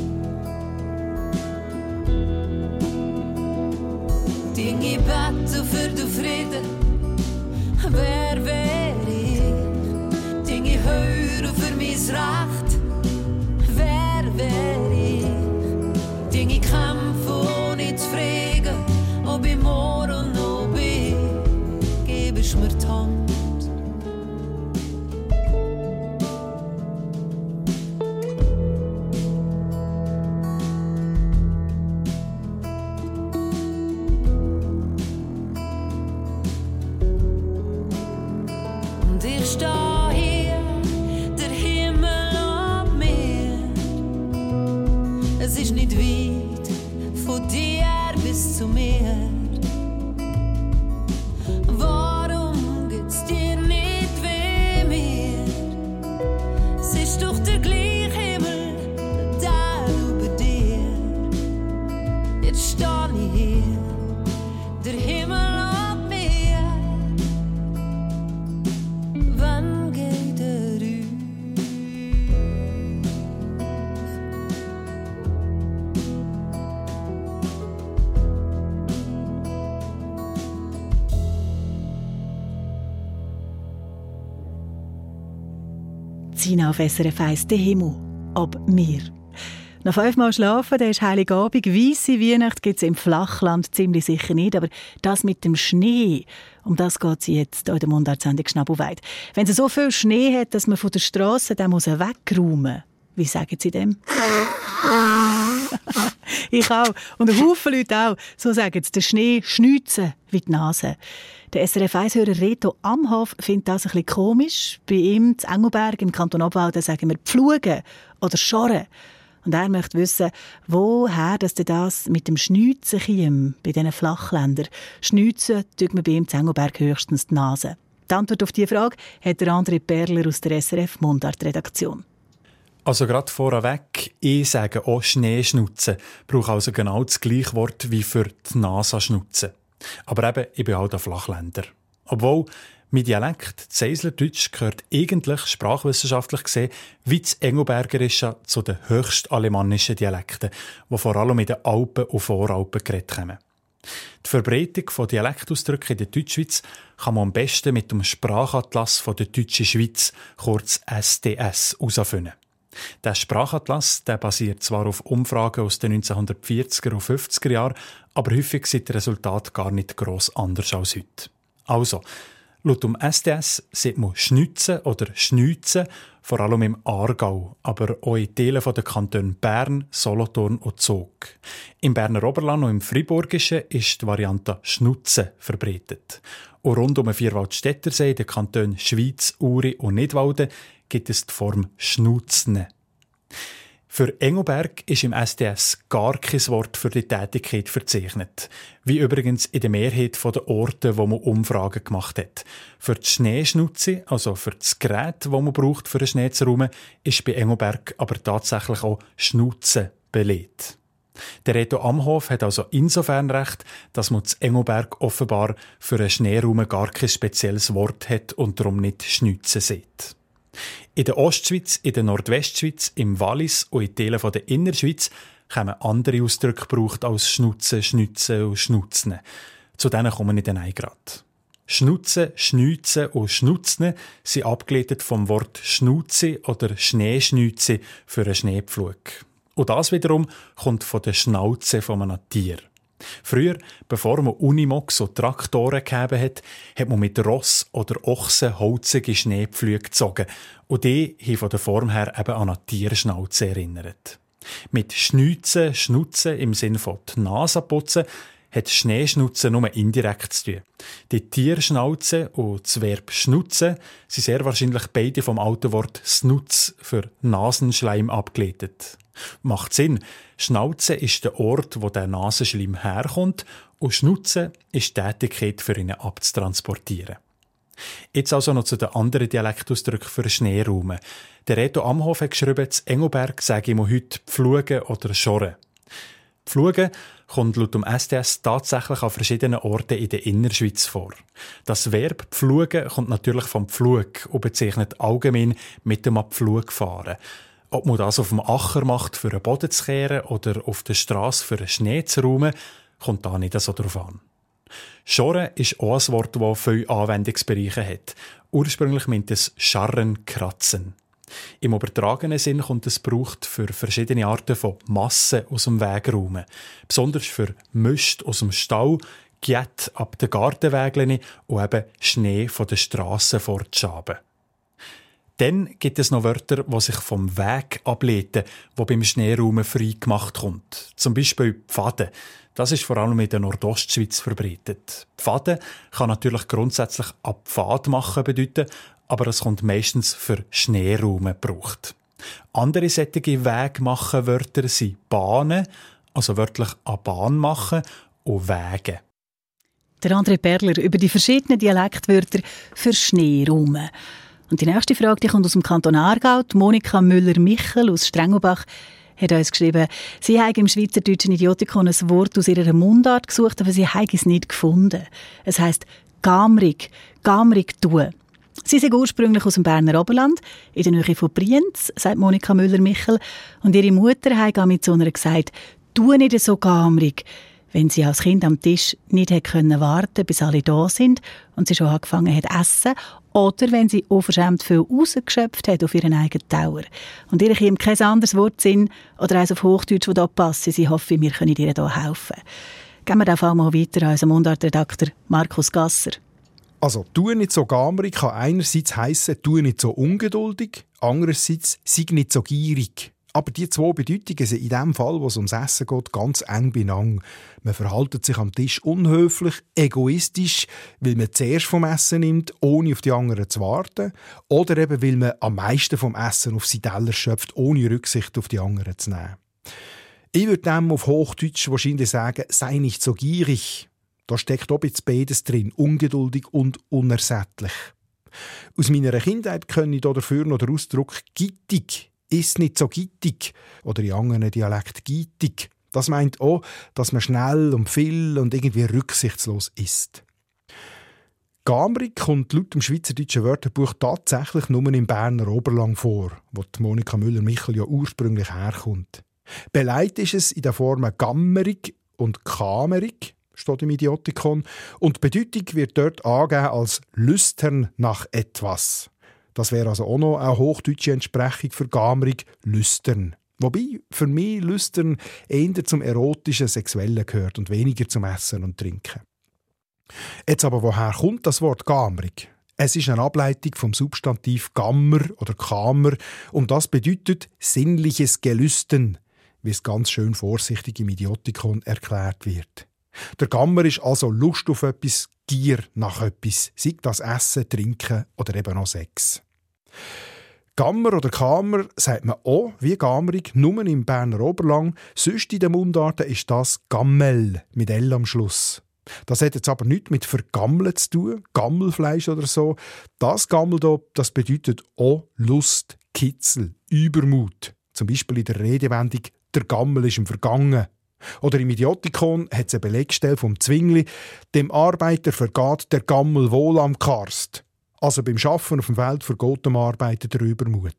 Die Gebete für den Frieden, wer wär ich? Die Hörer für mein Recht, wer wär ich? Die Kämpfe ohne zu fragen, ob ich morgen noch bin, gibst mir die Hand. Und ich steh hier, der Himmel ob mir. Es ist nicht weit von dir bis zu mir. Warum geht's dir nicht wie mir? Es ist doch der gleiche Himmel da über dir. Jetzt steh ich hier, Sina auf SRF 1, der Himmel ab mir. Nach 5 Mal schlafen, der ist Heiligabend. Weisse Weihnacht gibt es im Flachland ziemlich sicher nicht, aber das mit dem Schnee, um das geht es jetzt in der Mundartsendung Schnabelweit. Wenn es so viel Schnee hat, dass man von der Strasse den muss wegräumen muss, wie sagen Sie dem? Ich auch. Und ein Haufen Leute auch. So sagen sie, der Schnee schnitzen wie die Nase. Der SRF-1-Hörer Reto Amhoff findet das ein bisschen komisch. Bei ihm in Engelberg im Kanton Obwalden sagen wir «pflugen» oder «schorren». Und er möchte wissen, woher das mit dem Schnitzen käme bei diesen Flachländern. Schnitzen tut man bei ihm in Engelberg höchstens die Nase. Die Antwort auf diese Frage hat der André Perler aus der SRF-Mundart-Redaktion. Also gerade vorweg, ich sage auch Schneeschnutzen, brauche also genau das gleiche Wort wie für die Nase schnutzen. Aber eben, ich bin halt ein Flachländer. Obwohl, mein Dialekt, das Seislerdeutsch, gehört eigentlich sprachwissenschaftlich gesehen wie das Engelbergerische zu den höchstalemannischen Dialekten, die vor allem in den Alpen und Voralpen geredet haben. Die Verbreitung von Dialektausdrücken in der Deutschschweiz kann man am besten mit dem Sprachatlas von der Deutschen Schweiz, kurz SDS, herausfinden. Der Sprachatlas basiert zwar auf Umfragen aus den 1940er und 50er Jahren, aber häufig sind die Resultate gar nicht gross anders als heute. Also, laut dem SDS sieht man Schnitzen oder Schnitzen, vor allem im Aargau, aber auch in Teilen der Kantone Bern, Solothurn und Zug. Im Berner Oberland und im Friburgischen ist die Variante Schnutzen verbreitet. Und rund um den Vierwaldstättersee, in den Kantonen Schwyz, Uri und Nidwalden, gibt es die Form Schnutzne. Für Engelberg ist im SDS gar kein Wort für die Tätigkeit verzeichnet. Wie übrigens in der Mehrheit der Orte, wo man Umfragen gemacht hat. Für die Schneeschnutze, also für das Gerät, das man braucht, für den Schnee zu räumen, ist bei Engelberg aber tatsächlich auch Schnutzen belegt. Der Reto Amhoff hat also insofern recht, dass man zu Engelberg offenbar für einen Schneeraum gar kein spezielles Wort hat und darum nicht Schnitzen sieht. In der Ostschweiz, in der Nordwestschweiz, im Wallis und in Teilen der Innerschweiz kommen andere Ausdrücke gebraucht als Schnutzen, Schnitzen und Schnutzen. Zu denen kommen wir dann gerade. Schnutzen, Schnitzen und Schnutzen sind abgeleitet vom Wort Schnuze oder Schneeschnüze für einen Schneepflug. Und das wiederum kommt von der Schnauze von einem Tier. Früher, bevor man Unimogs und Traktoren gegeben hat, hat man mit Ross oder Ochsen holzige Schneepflüge gezogen. Und die haben von der Form her eben an eine Tierschnauze erinnert. Mit Schnitzen, Schnutzen im Sinne von die Nase putzen, hat Schneeschnutzen nur indirekt zu tun. Die Tierschnauze und das Verb schnutzen sind sehr wahrscheinlich beide vom alten Wort Snutz für Nasenschleim abgeleitet. Macht Sinn. Schnauze ist der Ort, wo der Nasenschleim herkommt, und Schnutzen ist die Tätigkeit, für ihn abzutransportieren. Jetzt also noch zu den anderen Dialektausdrücken für Schneeraumen. Der Reto Amhoff hat geschrieben, zu Engelberg sage ich mir heute Pflugen oder Schorren. Pflugen kommt laut dem SDS tatsächlich an verschiedenen Orten in der Innerschweiz vor. Das Verb Pflugen kommt natürlich vom Pflug und bezeichnet allgemein mit dem Pflug fahren. Ob man das auf dem Acker macht, für einen Boden zu kehren oder auf der Strasse für einen Schnee zu räumen, kommt da nicht so drauf an. Schorren ist auch ein Wort, das viele Anwendungsbereiche hat. Ursprünglich meint es Scharren, Kratzen. Im übertragenen Sinn kommt es gebraucht für verschiedene Arten von Massen aus dem Wegraum. Besonders für Mist aus dem Stall, Giet ab den Gartenwägeln und eben Schnee von der Strasse fortschaben. Dann gibt es noch Wörter, die sich vom Weg ableiten, wo beim Schneeraum frei gemacht kommt. Zum Beispiel Pfade. Das ist vor allem in der Nordostschweiz verbreitet. Pfade kann natürlich grundsätzlich ab Pfad machen bedeuten, aber es kommt meistens für Schneeraum gebraucht. Andere solche Wegmachen-Wörter sind Bahnen, also wörtlich an Bahn machen, und Wege. Der André Perler über die verschiedenen Dialektwörter für Schneeraum. Und die nächste Frage, die kommt aus dem Kanton Aargau. Die Monika Müller-Michel aus Strengelbach hat uns geschrieben, sie habe im schweizerdeutschen Idiotikon ein Wort aus ihrer Mundart gesucht, aber sie habe es nicht gefunden. Es heisst «gamrig», «gamrig tun». Sie sind ursprünglich aus dem Berner Oberland, in der Nähe von Brienz, sagt Monika Müller-Michel. Und ihre Mutter hat mit so einer gesagt, «Tu nicht so gamrig», wenn sie als Kind am Tisch nicht warten konnte, bis alle da sind und sie schon angefangen hat zu essen, oder wenn sie unverschämt viel rausgeschöpft hat auf ihren eigenen Tower. Und ihr käme kein anderes Wort Sinn oder eins auf Hochdeutsch, das hier passt. Sie hoffe, wir können ihr hier helfen. Gehen wir auf einmal weiter an unseren Mundartredakteur Markus Gasser. Also, «tu nicht so gamerig» kann einerseits heissen, «tu nicht so ungeduldig», andererseits «sei nicht so gierig». Aber die zwei Bedeutungen sind in dem Fall, wo es ums Essen geht, ganz eng beieinander. Man verhält sich am Tisch unhöflich, egoistisch, weil man zuerst vom Essen nimmt, ohne auf die anderen zu warten. Oder eben, weil man am meisten vom Essen auf seinen Teller schöpft, ohne Rücksicht auf die anderen zu nehmen. Ich würde dem auf Hochdeutsch wahrscheinlich sagen, «sei nicht so gierig». Da steckt auch jetzt beides drin, ungeduldig und unersättlich. Aus meiner Kindheit kenne ich dafür noch den Ausdruck «gittig». «Ist nicht so gittig» oder in anderen Dialekt «gittig». Das meint auch, dass man schnell und viel und irgendwie rücksichtslos isst. Gamerig kommt laut dem Schweizerdeutschen Wörterbuch tatsächlich nur im Berner Oberland vor, wo die Monika Müller-Michel ja ursprünglich herkommt. Beleidigt ist es in der Formen gammerig und kamerig, steht im Idiotikon, und die Bedeutung wird dort angegeben als «lüstern nach etwas». Das wäre also auch noch eine hochdeutsche Entsprechung für gamerig, lüstern. Wobei für mich lüstern eher zum erotischen, sexuellen gehört und weniger zum Essen und Trinken. Jetzt aber, woher kommt das Wort gamerig? Es ist eine Ableitung vom Substantiv gammer oder kamer und das bedeutet sinnliches Gelüsten, wie es ganz schön vorsichtig im Idiotikon erklärt wird. Der Gammer ist also Lust auf etwas, Gier nach etwas, sei das Essen, Trinken oder eben auch Sex. Gammer oder Kamer sagt man auch, wie gamerig, nur im Berner Oberland. Sonst in den Mundarten ist das Gammel mit L am Schluss. Das hat jetzt aber nichts mit Vergammeln zu tun, Gammelfleisch oder so. Das Gammel hier, das bedeutet auch Lust, Kitzel, Übermut. Zum Beispiel in der Redewendung «Der Gammel ist im Vergangen». Oder im Idiotikon hat es eine Belegstelle vom Zwingli, «Dem Arbeiter vergeht der Gammel wohl am Karst». Also beim Arbeiten auf dem Feld vergeht dem Arbeiter der Übermut.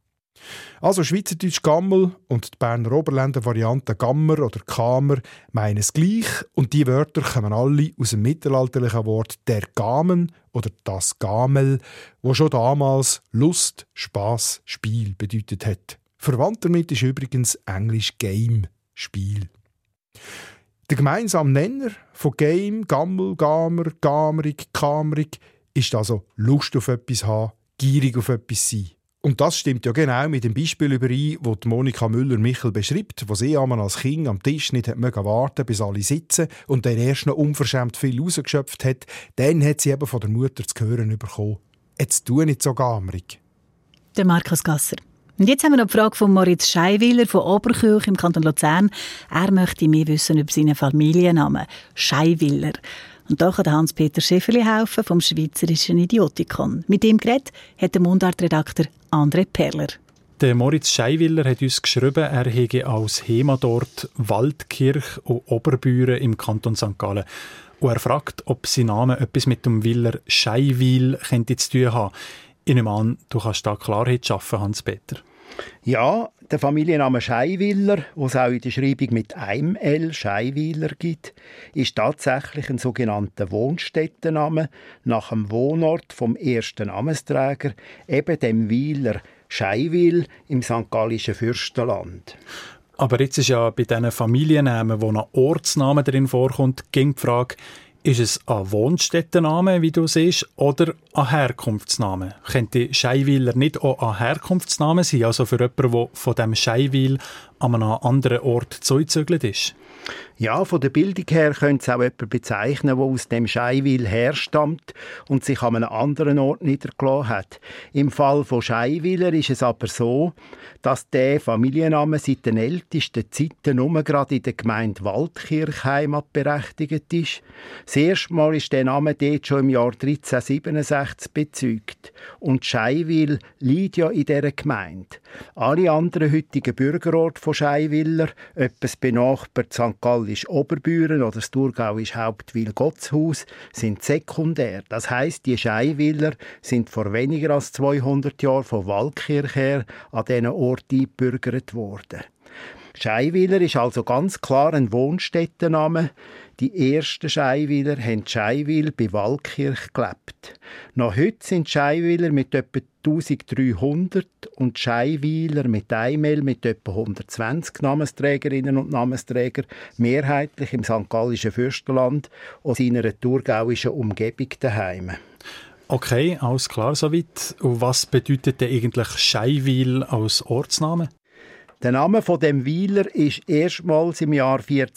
Also Schweizerdeutsch Gammel und die Berner Oberländer Variante Gammer oder Kamer meinen es gleich und die Wörter kommen alle aus dem mittelalterlichen Wort «der Gamen» oder «das Gamel», wo schon damals Lust, Spass, Spiel bedeutet hat. Verwandt damit ist übrigens Englisch «game», Spiel. Der gemeinsame Nenner von Game, Gammel, Gamer, Gamerig, Kamerig ist also Lust auf etwas haben, gierig auf etwas sein. Und das stimmt ja genau mit dem Beispiel überein, das Monika Müller-Michel beschreibt, wo sie einmal als Kind am Tisch nicht warten musste, bis alle sitzen und dann erst noch unverschämt viel rausgeschöpft hat. Dann hat sie eben von der Mutter zu hören bekommen: «Jetzt tu nicht so gamerig.» Der Markus Gasser. Und jetzt haben wir noch die Frage von Moritz Scheiwiller von Oberkirch im Kanton Luzern. Er möchte mehr wissen über seinen Familiennamen Scheiwiller. Und da kann Hans-Peter Schäferli helfen vom Schweizerischen Idiotikon. Mit ihm geredet hat der Mundartredakteur André Perler. Der Moritz Scheiwiller hat uns geschrieben, er hege als Heimatort Waldkirch und Oberbüren im Kanton St. Gallen. Und er fragt, ob sein Name etwas mit dem Willer Scheiwil zu tun haben. Ich nehme an, du kannst da Klarheit schaffen, Hans-Peter. Ja, der Familienname Scheiwiller, den es auch in der Schreibung mit einem L Scheiwiller gibt, ist tatsächlich ein sogenannter Wohnstättenname nach dem Wohnort vom ersten Namensträger, eben dem Weiler Scheiwil im St. Gallischen Fürstenland. Aber jetzt ist ja bei diesen Familiennamen, wo ein Ortsname drin vorkommt, die Frage, ist es ein Wohnstättenname, wie du siehst, oder ein Herkunftsname? Könnte Scheiwiller nicht auch ein Herkunftsname sein, also für jemanden, der von diesem Scheiwil an einem anderen Ort zugezögert ist? Ja, von der Bildung her könnte es auch jemanden bezeichnen, der aus dem Scheiwil herstammt und sich an einem anderen Ort niedergelassen hat. Im Fall von Scheiwiller ist es aber so, dass der Familienname seit den ältesten Zeiten nur gerade in der Gemeinde Waldkirch heimatberechtigt ist. Das erste Mal ist der Name dort schon im Jahr 1367 bezeugt. Und Scheiwil liegt ja in dieser Gemeinde. Alle anderen heutigen Bürgerorte von Scheiwiller, etwas benachbart St. Gallisch Oberbüren oder das Thurgauisch Hauptwil Gottshaus, sind sekundär. Das heisst, die Scheiwiller sind vor weniger als 200 Jahren von Waldkirch her an diesen Ort eingebürgert worden. Scheiwiller ist also ganz klar ein Wohnstättenname. Die ersten Scheiwiller haben Scheiwil bei Waldkirch gelebt. Noch heute sind Scheiwiller mit etwa 1300 und Scheiwiler mit Eimel mit etwa 120 Namensträgerinnen und Namensträger mehrheitlich im St. Gallischen Fürstenland und seiner thurgauischen Umgebung daheim. Okay, alles klar soweit. Und was bedeutet denn eigentlich Scheiwil als Ortsname? Der Name von dem Weiler ist erstmals im Jahr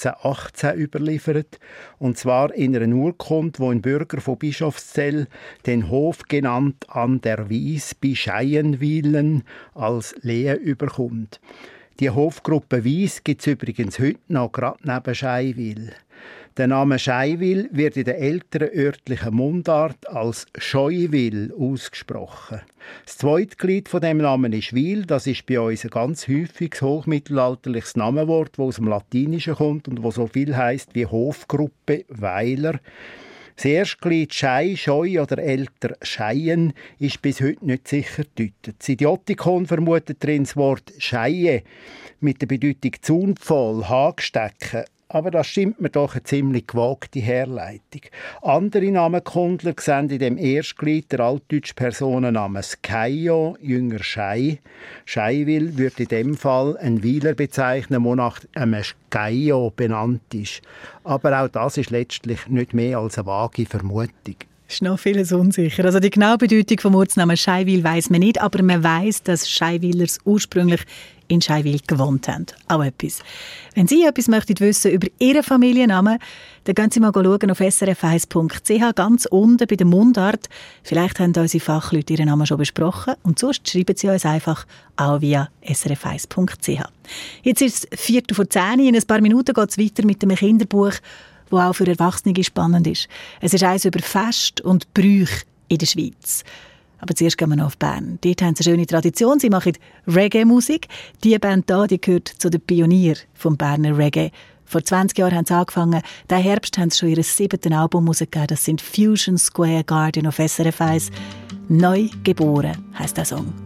1418 überliefert, und zwar in einer Urkunde, wo ein Bürger von Bischofszell den Hof genannt an der Wies bei Scheienwilen als Lehe überkommt. Die Hofgruppe Wies gibt es übrigens heute noch gerade neben Scheiwil. Der Name Scheiwil wird in der älteren örtlichen Mundart als Scheuwil ausgesprochen. Das zweite Glied von dem Namen ist Wil. Das ist bei uns ein ganz häufiges hochmittelalterliches Namenwort, das aus dem Latinischen kommt und wo so viel heisst wie Hofgruppe, Weiler. Das erste Glied Schei, Scheu oder älter Scheien ist bis heute nicht sicher gedeutet. Das Idiotikon vermutet darin das Wort Scheie mit der Bedeutung Zaunpfahl, Hagstecken. Aber das stimmt mir doch eine ziemlich gewagte Herleitung. Andere Namenkundler sehen in dem Erstglied der altdeutschen Personennamen Skeio, jünger Schei. Scheiwil würde in dem Fall ein Weiler bezeichnen, der nach einem Skeio benannt ist. Aber auch das ist letztlich nicht mehr als eine vage Vermutung. Ist noch vieles unsicher. Also die genaue Bedeutung vom Ortsnamen Scheiwil weiss man nicht, aber man weiss, dass Scheiwilers ursprünglich in Scheiwil gewohnt haben. Auch etwas. Wenn Sie etwas möchten wissen über Ihren Familiennamen, dann gehen Sie mal schauen auf srf1.ch, ganz unten bei der Mundart. Vielleicht haben unsere Fachleute Ihren Namen schon besprochen und sonst schreiben Sie uns einfach auch via srf1.ch. Jetzt ist es 9:45. In ein paar Minuten geht es weiter mit einem Kinderbuch, das auch für Erwachsene spannend ist. Es ist eins über Fest und Brüche in der Schweiz. Aber zuerst gehen wir noch auf Bern. Dort haben sie eine schöne Tradition. Sie machen Reggae-Musik. Diese Band hier, die gehört zu den Pionieren vom Berner Reggae. Vor 20 Jahren haben sie angefangen. Diesen Herbst haben sie schon ihr 7. Album rausgegeben. Das sind Fusion Square Garden auf SRF 1. «Neu geboren» heisst der Song.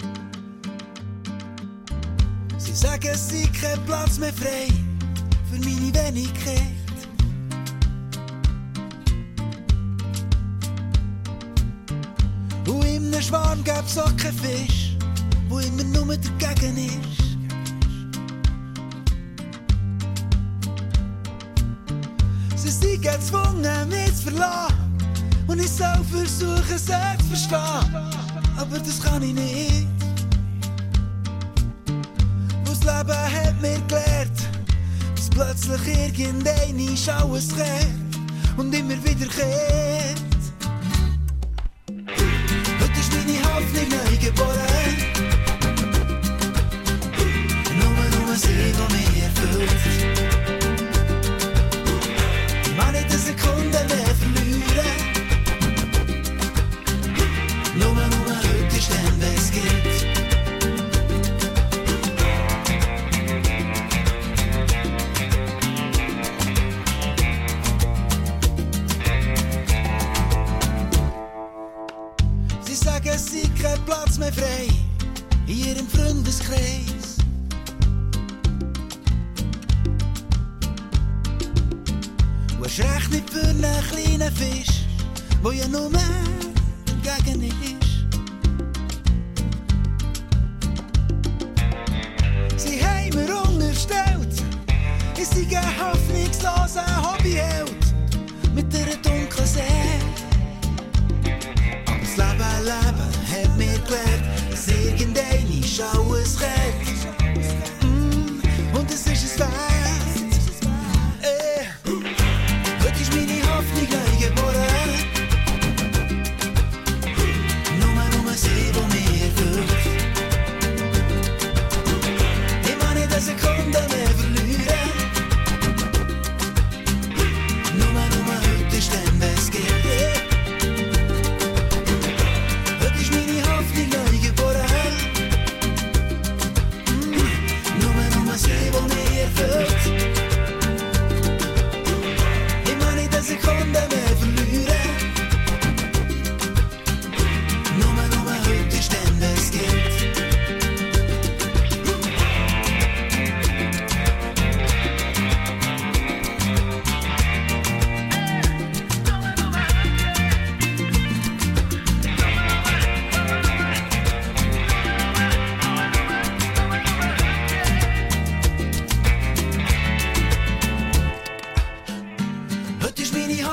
Sie sagen, es sei kein Platz mehr frei für meine Wenigkeit. Und in einem Schwarm gäb's auch keinen Fisch, wo immer nur dagegen ist. Sie sind gezwungen, mich zu verlassen, und ich soll versuchen, sie zu verstehen. Aber das kann ich nicht. Das Leben hat mir gelehrt, dass plötzlich irgendein alles kehrt und immer wieder kehrt. Meine Hoffnung neu geboren. Nur sie, die mich erfüllt. Ich mag nicht eine Sekunde mehr verlieren. Nur heute ist dann, wenn es gibt. Es sei kein Platz mehr frei in ihrem Freundeskreis. Du hast recht nicht für einen kleinen Fisch, der ja nur dagegen ist. Sie haben mir unterstellt, ich sei ein hoffnungsloser Hobbyheld mit einer dunklen See. Leben hat mir gelehrt, dass irgendeine Schau es rettet. Und es ist es wert. Heute ist meine Hoffnung neu geboren. Nur sie, die mich erfüllt. Ich mag nicht eine Sekunde mehr verlieren.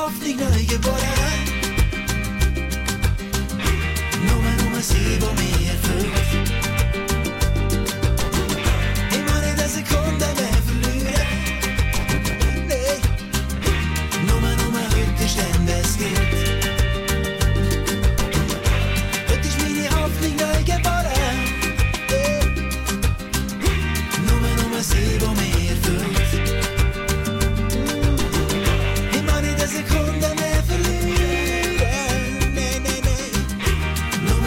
Hoffnung neu geboren. Nur sie, wo mich erfüllt. Immer nicht eine Sekunde mehr verlieren. Nee, nur heute ist dann, wes gilt. Heute ist meine Hoffnung neu geboren. Nur sie, wo mich erfüllt. Immer nicht eine Sekunde mehr verlieren. Nee, nee, nee. Nur.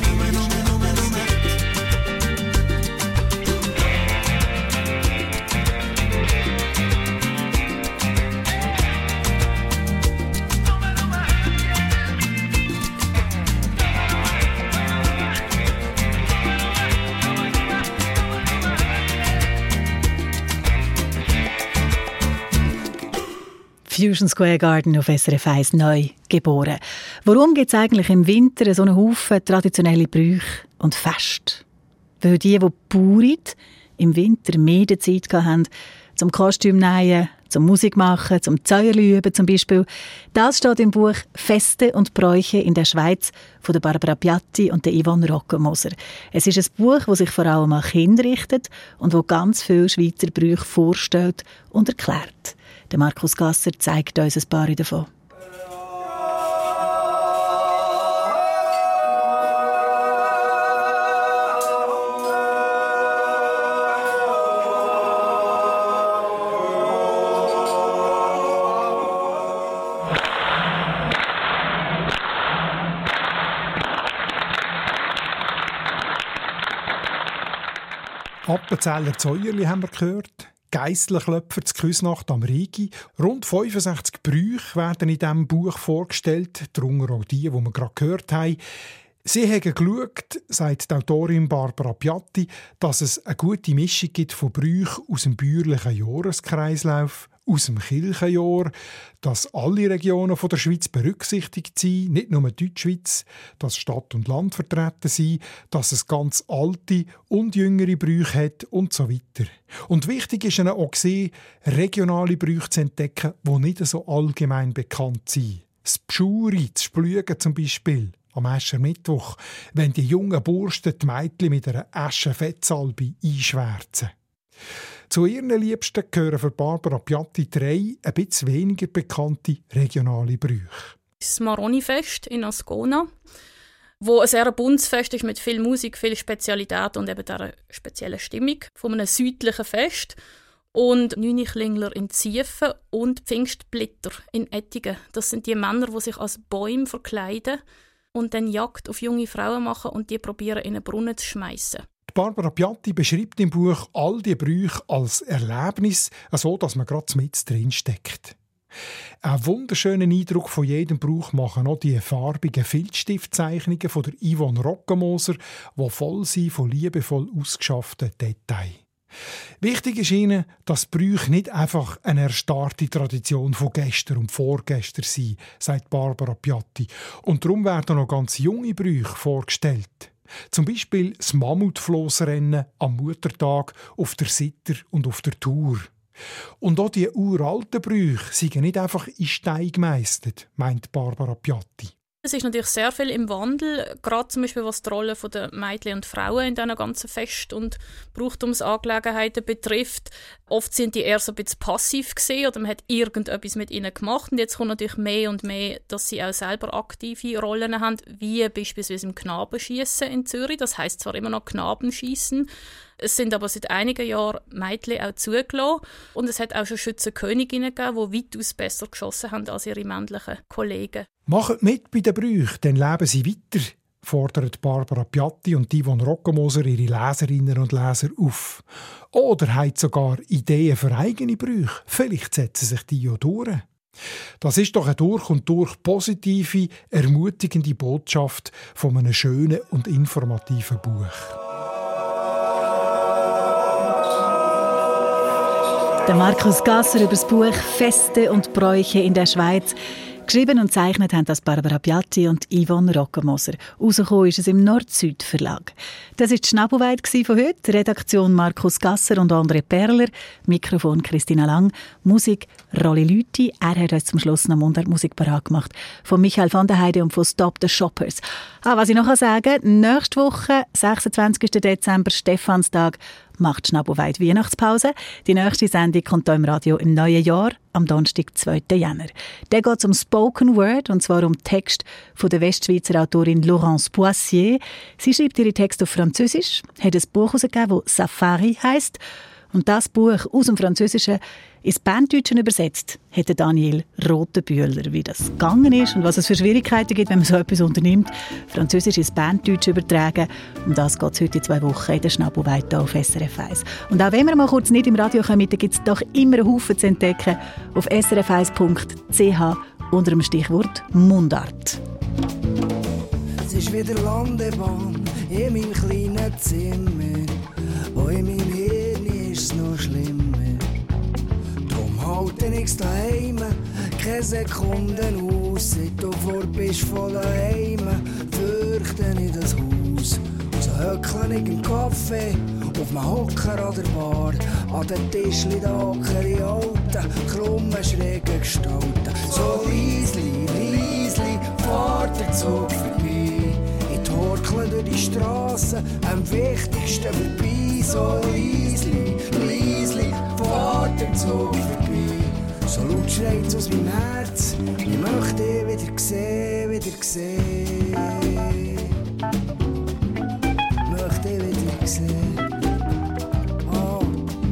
Fusion Square Garden auf SRF 1 neu geboren. Warum gibt es eigentlich im Winter so einen Haufen traditionelle Brüche und Feste? Weil die Bauern im Winter mehr Zeit hatten, zum Kostüm nähen, zum Musik machen, zum Zäuerli üben zum Beispiel. Das steht im Buch «Feste und Bräuche in der Schweiz» von der Barbara Piatti und der Yvonne Rockenmoser. Es ist ein Buch, das sich vor allem an Kinder richtet und wo ganz viele Schweizer Brüche vorstellt und erklärt. Der Markus Gasser zeigt uns ein paar davon. Appenzeller Zäuerli haben wir gehört. Geisselklöpfer zu Küsnacht am Rigi. Rund 65 Brüche werden in diesem Buch vorgestellt, darunter auch die wir gerade gehört haben. Sie haben geschaut, sagt die Autorin Barbara Piatti, dass es eine gute Mischung gibt von Brüchen aus dem bäuerlichen Jahreskreislauf, aus dem Kirchenjahr, dass alle Regionen der Schweiz berücksichtigt sind, nicht nur die Deutschschweiz, dass Stadt und Land vertreten sind, dass es ganz alte und jüngere Brüche hat und so weiter. Und wichtig ist ihnen auch gesehen, regionale Brüche zu entdecken, die nicht so allgemein bekannt sind. Das Pschuri, das Splügen zum Beispiel, am Aschermittwoch, wenn die jungen Bursten die Mädchen mit einer Aschenfettsalbe einschwärzen. Zu ihren Liebsten gehören für Barbara Piatti 3 ein bisschen weniger bekannte regionale Brüche. Das Maroni-Fest in Ascona, wo ein sehr buntes Fest ist mit viel Musik, viel Spezialität und eben dieser speziellen Stimmung von einem südlichen Fest. Und Neuniklingler in Ziefen und Pfingstblitter in Ettigen. Das sind die Männer, die sich als Bäume verkleiden und dann Jagd auf junge Frauen machen und die probieren in einen Brunnen zu schmeißen. Barbara Piatti beschreibt im Buch all die Brüche als Erlebnis, so dass man gerade mit drin steckt. Einen wunderschönen Eindruck von jedem Brauch machen auch die farbigen Filzstiftzeichnungen von der Yvonne Rockenmoser, die voll sind von liebevoll ausgeschafften Details. Wichtig ist ihnen, dass Brüche nicht einfach eine erstarrte Tradition von gestern und vorgestern sind, sagt Barbara Piatti. Und darum werden noch ganz junge Brüche vorgestellt. Zum Beispiel das Mammutflossrennen am Muttertag auf der Sitter und auf der Tour. Und auch die uralten Brüche sind nicht einfach in Stein gemeistert, meint Barbara Piatti. Es ist natürlich sehr viel im Wandel, gerade zum Beispiel was die Rolle der Mädchen und Frauen in diesen ganzen Fest- und Brauchtumsangelegenheiten betrifft. Oft sind die eher so ein bisschen passiv gesehen oder man hat irgendetwas mit ihnen gemacht. Und jetzt kommt natürlich mehr und mehr, dass sie auch selber aktive Rollen haben, wie beispielsweise im Knabenschiessen in Zürich. Das heisst zwar immer noch Knabenschiessen. Es sind aber seit einigen Jahren Mädchen auch zugelassen. Und es hat auch schon Schützenköniginnen gegeben, die weitaus besser geschossen haben als ihre männlichen Kollegen. Macht mit bei den Brüchen, dann leben sie weiter, fordert Barbara Piatti und Yvonne Rockenmoser ihre Leserinnen und Leser auf. Oder hat sogar Ideen für eigene Brüche. Vielleicht setzen sich die ja durch. Das ist doch eine durch und durch positive, ermutigende Botschaft von einem schönen und informativen Buch. Der Markus Gasser über das Buch «Feste und Bräuche in der Schweiz». Geschrieben und gezeichnet haben das Barbara Piatti und Yvonne Rockemoser. Rausgekommen ist es im Nord-Süd-Verlag. Das war die Schnabelweide von heute. Redaktion Markus Gasser und André Perler. Mikrofon Christina Lang. Musik Rolli Lüthi. Er hat uns zum Schluss noch Mundart-Musik parat gemacht. Von Michael van der Heide und von Stop the Shoppers. Was ich noch sagen kann, nächste Woche, 26. Dezember, Stephanstag, macht Schnabelweide Weihnachtspause. Die nächste Sendung kommt hier im Radio im neuen Jahr, am Donnerstag, 2. Jänner. Da geht es um Spoken Word, und zwar um den Text von der Westschweizer Autorin Laurence Boissier. Sie schreibt ihre Texte auf Französisch, hat ein Buch herausgegeben, das Safari heisst. Und das Buch aus dem Französischen ins Berndeutschen übersetzt hat Daniel Rotenbühler. Wie das gegangen ist und was es für Schwierigkeiten gibt, wenn man so etwas unternimmt, Französisch ins Berndeutsch übertragen. Um das geht es heute in 2 Wochen in der Schnabelweide auf SRF 1. Und auch wenn wir mal kurz nicht im Radio kommen, gibt es doch immer einen Haufen zu entdecken auf srf1.ch unter dem Stichwort Mundart. Es ist wieder Landebahn in meinem kleinen Zimmer, wo in meinem Hirn ist es noch schlimmer. Drum halte ich's daheim, keine Sekunde aus. Seit du fort bist von daheim, fürchte ich das Haus. So höckle ich im Café, auf dem Hocker an der Bar. An den Tischli da hocken die alten, krummen, schrägen Gestalten. So leisli, leisli, fährt der Zug vorbei. Ich torkle durch die Strassen, am wichtigsten vorbei. So leisli, leisli, fährt der Zug vorbei. So laut schreit's aus meinem Herz, ich möchte dich wieder sehen, wieder sehen. Möchte dich wieder sehen. Oh.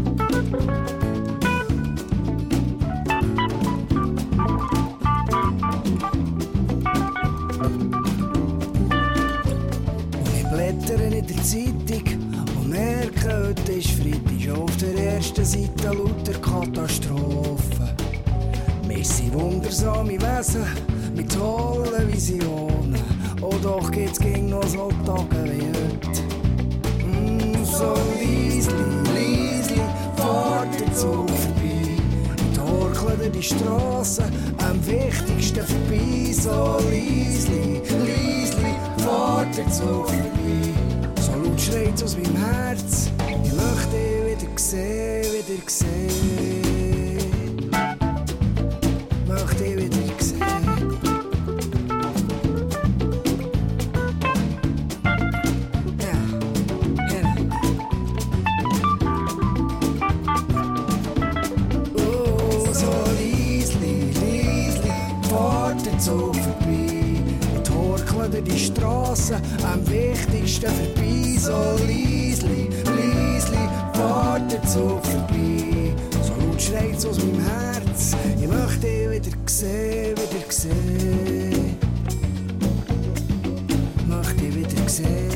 Und ich blättere in der Zeitung und merke, heute ist Freitag. Auf der ersten Seite lauter Katastrophen. Wir sind wundersame Wesen mit tollen Visionen. Oh, doch gibt's gegen noch so Tage wie heute. So leisli, leisli, fährt der Zug vorbei. Torkeln durch die Strassen, am wichtigsten vorbei. So leisli, leisli, fährt der Zug vorbei. So laut schreit's aus meinem Herz, ich möchte dich wieder sehen, wieder sehen. Möchte dich wieder sehen. So vorbei, und horkeln durch die Strassen, am wichtigsten vorbei. So leisli, leisli, fährt der Zug vorbei. So laut schreit's aus meinem Herz, ich möchte dich wieder sehen, wieder sehen. Möchte dich wieder sehen.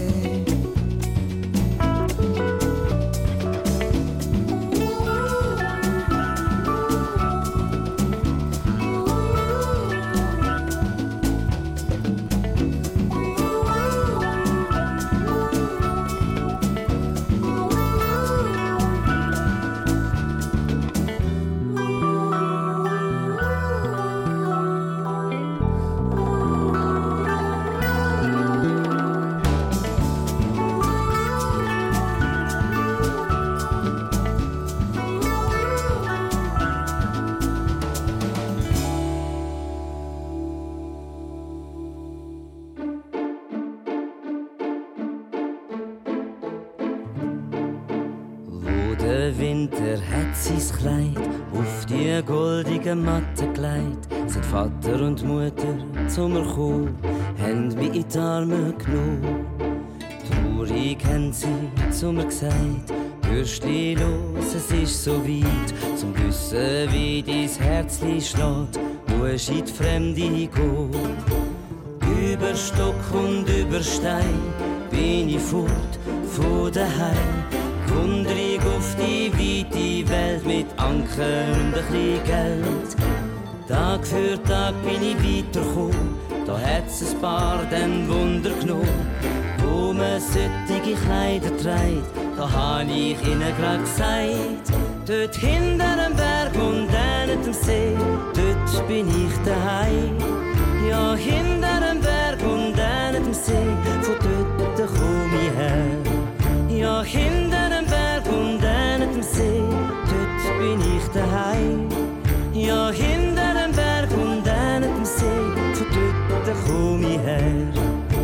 Auf die goldige Matte gelegt, sind Vater und Mutter zu mir gekommen, haben mich in die Arme genommen. Traurig haben sie zu mir gesagt, Bürstli los, es ist so weit, zum Wissen, wie dein Herzli schlägt, musst in die Fremde gehen. Über Stock und über Stein bin ich fort von daheim. Wunderig auf die weite Welt mit Anker und ein bisschen Geld. Tag für Tag bin ich weitergekommen, da hat's ein paar den Wunder genommen. Wo man solche Kleider trägt, da hab ich ihnen grad gesagt. Dort hinter dem Berg und an dem See, dort dort bin ich daheim. Ja, hinter dem Berg und an dem See, von dort komm ich her. Ja, hinter dem Berg und an dem See, dort bin ich daheim. Ja, hinter dem Berg und an dem See, von dort komm ich her.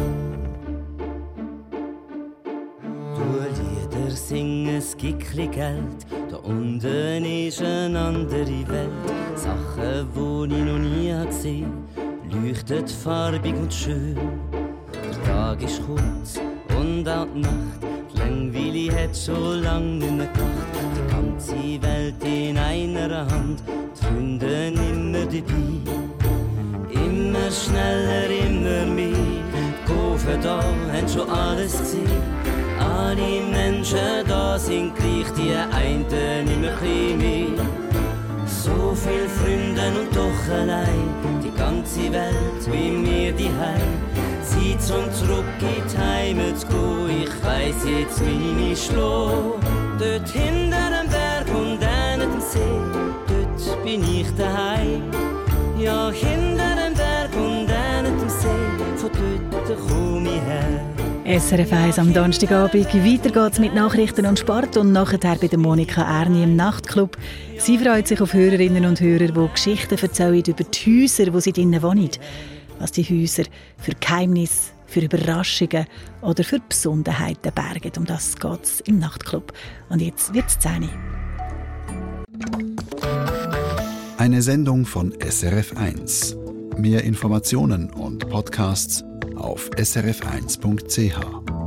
Du Lieder singen, es gibt Geld, da unten ist eine andere Welt. Sachen, die ich noch nie gesehen habe, leuchtet farbig und schön. Der Tag ist kurz und auch die Nacht, die Langweile hat schon lang nicht mehr gemacht. Die ganze Welt in einer Hand, die Freunde immer dabei. Immer schneller, immer mehr, die Kurven da haben schon alles gesehen. Alle Menschen da sind gleich, die einen immer ein bisschen mehr. So viel Freunde und doch allein, die ganze Welt wie mir daheim. Zeit zum zurück in die Heimat zu gehen, ich weiss jetzt, wie ich schlafe. Dort hinter dem Berg und an dem See, dort bin ich daheim. Ja, hinter dem Berg und an dem See, von dort komm ich her. SRF 1 am Donnerstagabend. Weiter geht's mit Nachrichten und Sport und nachher bei der Monika Erni im Nachtclub. Sie freut sich auf Hörerinnen und Hörer, die Geschichten erzählen über die Häuser, wo sie drinnen wohnen. Was die Häuser für Geheimnisse, für Überraschungen oder für Besonderheiten bergen. Um das geht's im Nachtclub. Und jetzt wird's 10. Eine Sendung von SRF 1. Mehr Informationen und Podcasts auf srf1.ch.